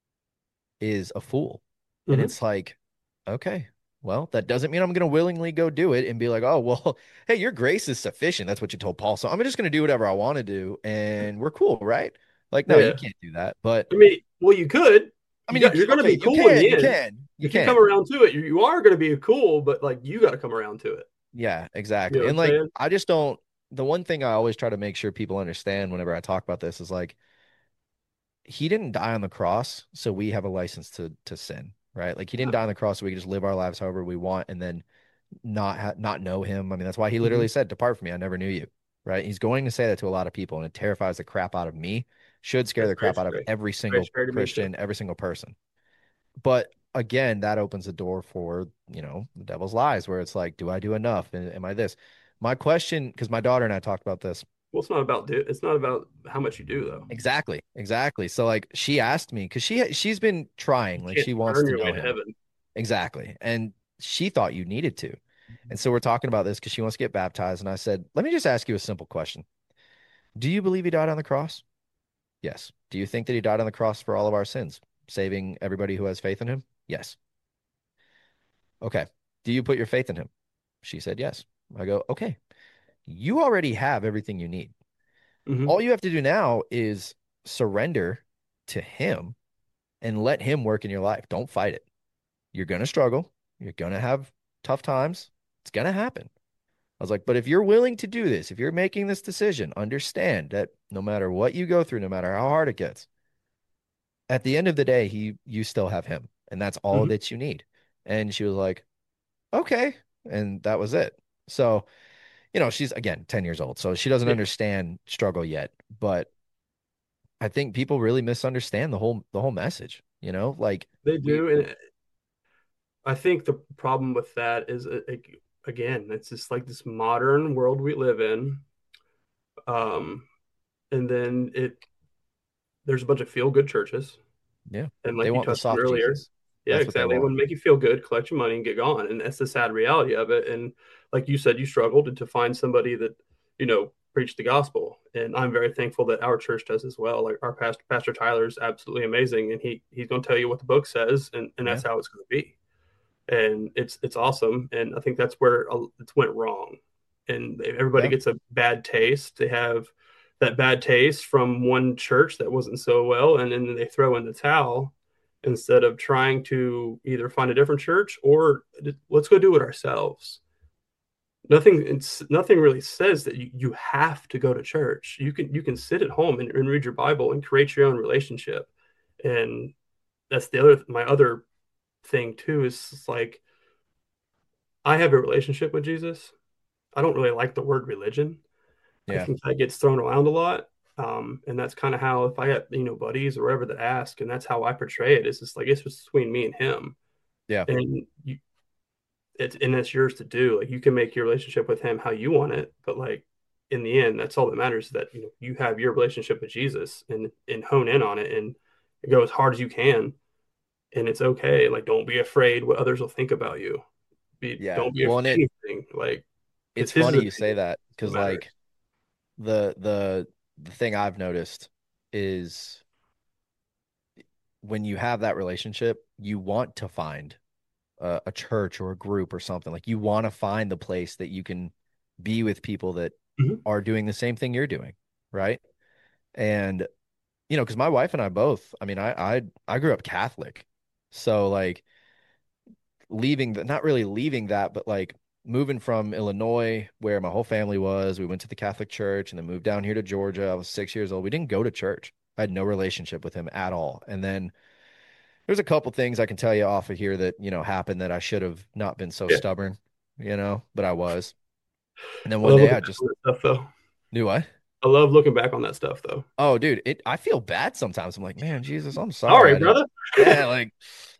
is a fool. And Hmm. it's like, okay, well, that doesn't mean I'm going to willingly go do it and be like, oh, well, hey, your grace is sufficient. That's what you told Paul. So I'm just going to do whatever I want to do and we're cool, right? Like, no, you Yeah. can't do that. But I mean, well, you could. I mean, You're going to okay, be cool in the end. you If you come can. around to it, you are going to be cool, but like you got to come around to it. Yeah, You know exactly. what And I'm like, saying? I just don't, the one thing I always try to make sure people understand whenever I talk about this is like, he didn't die on the cross, so we have a license to sin, right? Like he didn't die on the cross so we can just live our lives however we want and then not know him. I mean, that's why he Hmm. literally said, "Depart from me, I never knew you." Right? He's going to say that to a lot of people, and it terrifies the crap out of me. Should scare That's the very crap out of scary. every Very single scary to me too. Christian, every single person. But again, that opens the door for, the devil's lies, where it's like, do I do enough? Am I this? My question, because my daughter and I talked about this. Well, it's not about how much you do though. Exactly, exactly. So like she asked me because she's been trying, You like can't she wants earn to your way know to him. heaven. Exactly. And she thought you needed to. And so we're talking about this because she wants to get baptized. And I said, let me just ask you a simple question. Do you believe he died on the cross? Yes. Do you think that he died on the cross for all of our sins, saving everybody who has faith in him? Yes. Okay. Do you put your faith in him? She said, yes. I go, okay. You already have everything you need. Hmm. All you have to do now is surrender to him and let him work in your life. Don't fight it. You're going to struggle. You're going to have tough times. It's going to happen. I was like, but if you're willing to do this, if you're making this decision, understand that no matter what you go through, no matter how hard it gets, at the end of the day, you still have him, and that's all Hmm. that you need. And she was like, okay. And that was it. So, she's again 10 years old, so she doesn't Yeah, understand struggle yet, but I think people really misunderstand the whole message, like they we do, and I think the problem with that is, again, it's just like this modern world we live in. Um, and then there's a bunch of feel good churches, yeah, and they like you want the touched on soft earlier, Jesus. yeah, That's what they exactly. It want. wouldn't make you feel good, collect your money, and get gone, and that's the sad reality of it. And like you said, you struggled to find somebody that preached the gospel, and I'm very thankful that our church does as well. Like our Pastor Tyler is absolutely amazing, and he's going to tell you what the book says, and Yeah. that's how it's going to be. And it's awesome. And I think that's where it went wrong. And everybody Yeah. gets a bad taste. They have that bad taste from one church that wasn't so well, and then they throw in the towel instead of trying to either find a different church or let's go do it ourselves. Nothing really says that you have to go to church. You can sit at home and read your Bible and create your own relationship. And that's my other thing too is like I have a relationship with Jesus. I don't really like the word religion. I Yeah. think that gets thrown around a lot. And that's kind of how, if I got, buddies or whatever that ask, and that's how I portray it, is just like, it's just between me and him. Yeah. And and that's yours to do. Like, you can make your relationship with him how you want it. But like, in the end, that's all that matters is that, you have your relationship with Jesus and hone in on it and go as hard as you can. And it's okay. Like, don't be afraid what others will think about you. Yeah. Don't be Well, afraid and of anything. Like, it's it's his funny you say opinion that that because matters. like the thing I've noticed is when you have that relationship, you want to find a church or a group or something. Like you want to find the place that you can be with people that Mhm. are doing the same thing you're doing, right? And because my wife and I both, I mean, I grew up Catholic, so like leaving that, not really leaving that, but like moving from Illinois, where my whole family was, we went to the Catholic church and then moved down here to Georgia. I was 6 years old. We didn't go to church. I had no relationship with him at all. And then, there's a couple things I can tell you off of here that, happened that I should have not been so Yeah. stubborn, but I was. And then I one love day looking I back just on that stuff, though. knew what? I love looking back on that stuff, though. Oh, dude, I feel bad sometimes. I'm like, man, Jesus, I'm sorry. Sorry, I didn't. brother. Yeah, like,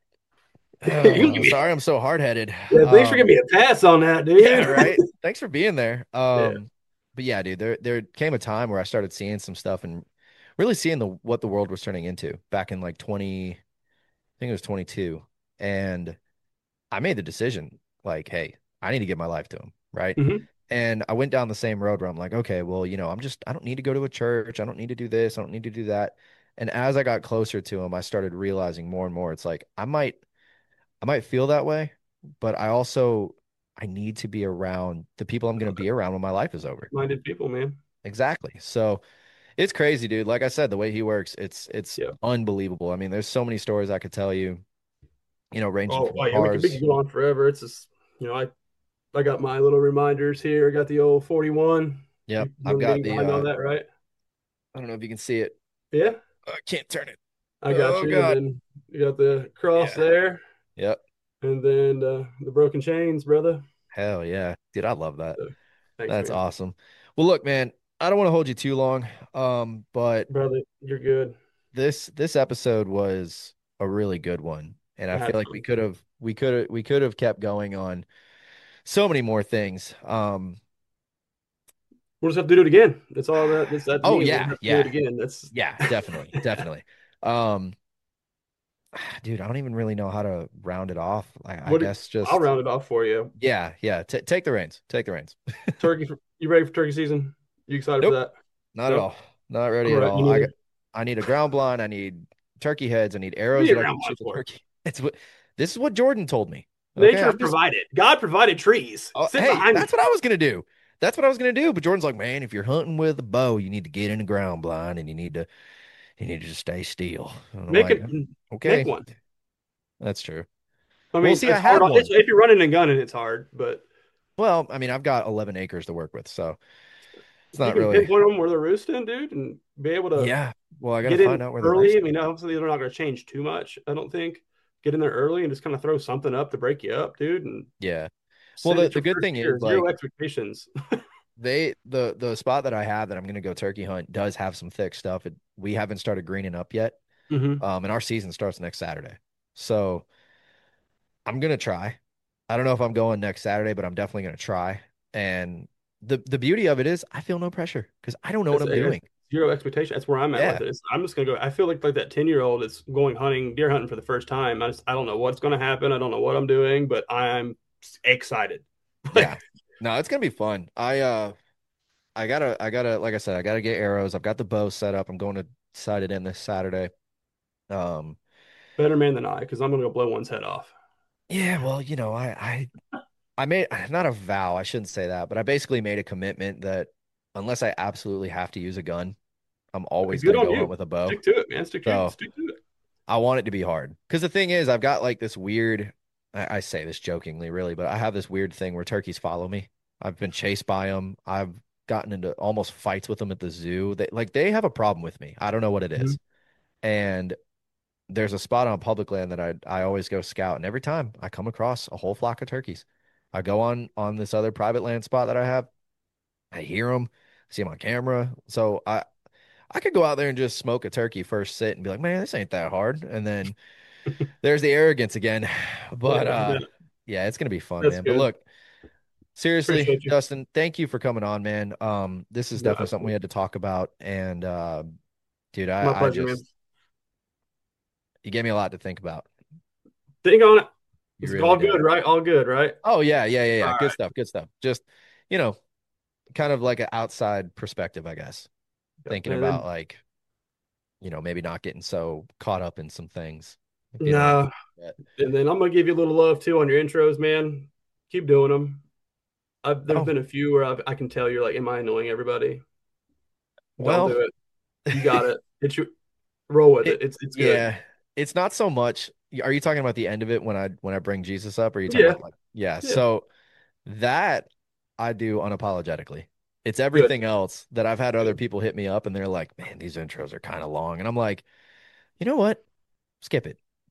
You can give me, sorry, I'm so hard-headed. yeah, thanks for giving me a pass on that, Yeah, dude. right. Thanks for being there. Yeah. But yeah, dude, there came a time where I started seeing some stuff and really seeing the what the world was turning into back in like 20, I think it was 22. And I made the decision, like, hey, I need to give my life to him, right? Hmm. And I went down the same road where I'm like, okay, well, I don't need to go to a church. I don't need to do this. I don't need to do that. And as I got closer to him, I started realizing more and more, it's like I might feel that way, but I need to be around the people I'm going to be around when my life is over. Minded people, man. Exactly. So it's crazy, dude. Like I said, the way he works, it's Yeah. unbelievable. I mean, there's so many stories I could tell you, ranging Oh, from oh yeah, we could cars. go on forever. It's just, I got my little reminders here. I got the old 41. Yep. You I've know the got meaning the behind all that, right? I don't know if you can see it. Yeah, I can't turn it. I got Oh you. And God. then you got the cross Yeah. there, Yep. and then the broken chains, brother. Hell yeah. Dude, I love that. So, thanks, That's man. awesome. Well, look, man, I don't want to hold you too long. But Brother, you're good. this episode was a really good one. And I I had feel like we fun. could have we could have kept going on so many more things. We'll just have to do it again. That's all that Oh means. We'll yeah, have to do it yeah. again. That's Yeah, definitely. Definitely. Um, dude, I don't even really know how to round it off. I what. guess I'll just round it off for you. yeah, yeah. Take the reins. Take the reins. You ready for turkey season? You excited for Nope, that? not at No, all. Not ready I'm at right. Me all. neither. I need a ground blind. I need turkey heads. I need What are arrows you that I can around shoot the for? turkey. It's what this is what Jordan told me. Okay, Nature I'm just provided. God provided trees. oh, Sit hey, behind me. that's what I was gonna do. That's what I was gonna do. But Jordan's like, man, if you're hunting with a bow, you need to get in a ground blind and you need to just stay still. And I'm Make like, it. Make okay, one. that's true. I Well, mean, see, I it's hard. had one. If you're running and gunning, it's hard, but Well, I mean, I've got 11 acres to work with, so it's you not can really. pinpoint them where they're roosting, dude, and be able to Yeah. Well, I got to get in find out where they're early. I roosting. mean, obviously they're not going to change too much. I don't think. Get in there early and just kind of throw something up to break you up, dude, and Yeah. Well, send the it the your good first thing is year. Zero like expectations. the spot that I have that I'm gonna go turkey hunt does have some thick stuff. We haven't started greening up yet. Hmm. And our season starts next Saturday. So I'm gonna try. I don't know if I'm going next Saturday, but I'm definitely gonna try. And the beauty of it is I feel no pressure because I don't know what I'm It's doing. zero expectation. That's where I'm at with Yeah. it. I'm just gonna go. I feel like that 10-year-old is going hunting, deer hunting for the first time. I don't know what's gonna happen. I don't know what I'm doing, but I'm excited. Yeah. No, it's gonna be fun. I gotta like I said, I gotta get arrows. I've got the bow set up. I'm going to sight it in this Saturday. Um, Better man than I, because I'm gonna go blow one's head off. yeah, well, I made not a vow, I shouldn't say that, but I basically made a commitment that unless I absolutely have to use a gun, I'm always Good gonna on go hunt you. with a bow. Stick to it, man. So Stick to it. I want it to be hard. Because the thing is, I've got like this weird, I say this jokingly, really, but I have this weird thing where turkeys follow me. I've been chased by them. I've gotten into almost fights with them at the zoo. They have a problem with me. I don't know what it Mhm. is. And there's a spot on public land that I always go scout, and every time I come across a whole flock of turkeys, I go on this other private land spot that I have. I hear them, see them on camera. So I could go out there and just smoke a turkey first sit and be like, man, this ain't that hard. And then there's the arrogance again. But Yeah, yeah, it's gonna be fun, that's man. But good. look, seriously, Appreciate you. Dustin, thank you for coming on, man. This is No, definitely something we had to talk about. And dude, my I pleasure, man. just you gave me a lot to think about. Think on it. You It's really all did. good, right? All good, right? Oh yeah, yeah, yeah, All yeah. Good right. stuff. Good stuff. Just, you know, kind of like an outside perspective, I guess. Yep. Thinking And about then like, maybe not getting so caught up in some things. Feeling like no, that. and then I'm gonna give you a little love too on your intros, man. Keep doing them. There's Oh, been a few where I can tell you're like, am I annoying everybody? Don't well, do it. You got it. It's your roll with it it. It's good. yeah. It's not so much. Are you talking about the end of it when I bring Jesus up, or are you talking Yeah, about like yeah, yeah, so that I do unapologetically. It's good. everything else that I've had other Good. people hit me up and they're like, man, these intros are kind of long. And I'm like, you know what? Skip it.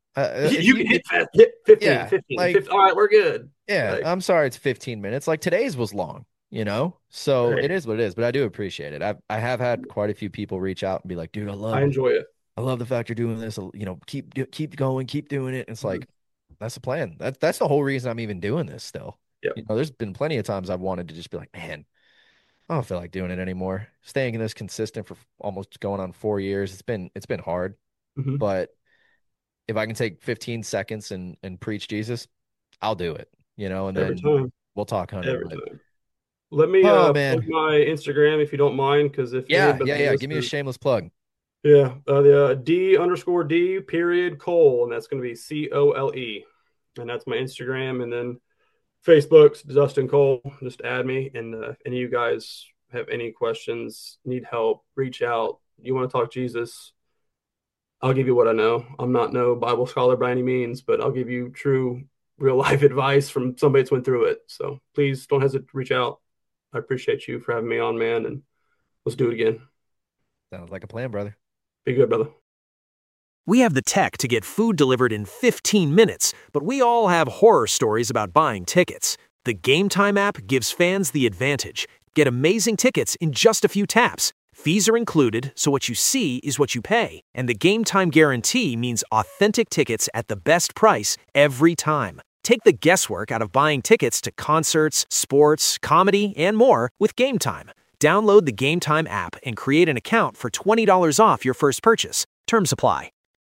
You can hit 15, yeah, 15, like 15. All right, we're good. yeah, Like, I'm sorry it's 15 minutes. Like today's was long, you know? So hey, it is what it is, but I do appreciate it. I have had quite a few people reach out and be like, dude, I enjoy it. I love the fact you're doing this. You know, keep going, keep doing it. It's like that's the plan. That's the whole reason I'm even doing this still. Yep. You know, there's been plenty of times I've wanted to just be like, man, I don't feel like doing it anymore. Staying in this consistent for almost going on 4 years, it's been hard. Mm-hmm. But if I can take 15 seconds and preach Jesus, I'll do it. You know, and Every then time. we'll talk hunting. Every But time. Let me oh plug man, my Instagram if you don't mind, because if yeah, anybody yeah, yeah. Give me a listens, shameless plug. yeah, the D_D period Cole, and that's going to be COLE, and that's my Instagram, and then Facebook's Dustin Cole. Just add me, and if any of you guys have any questions, need help, reach out. You want to talk Jesus? I'll give you what I know. I'm not no Bible scholar by any means, but I'll give you true, real life advice from somebody that's went through it. So please don't hesitate to reach out. I appreciate you for having me on, man, and let's do it again. Sounds like a plan, brother. Be good, brother. We have the tech to get food delivered in 15 minutes, but we all have horror stories about buying tickets. The Game Time app gives fans the advantage. Get amazing tickets in just a few taps. Fees are included, so what you see is what you pay. And the Game Time guarantee means authentic tickets at the best price every time. Take the guesswork out of buying tickets to concerts, sports, comedy, and more with Game Time. Download the Game Time app and create an account for $20 off your first purchase. Terms apply.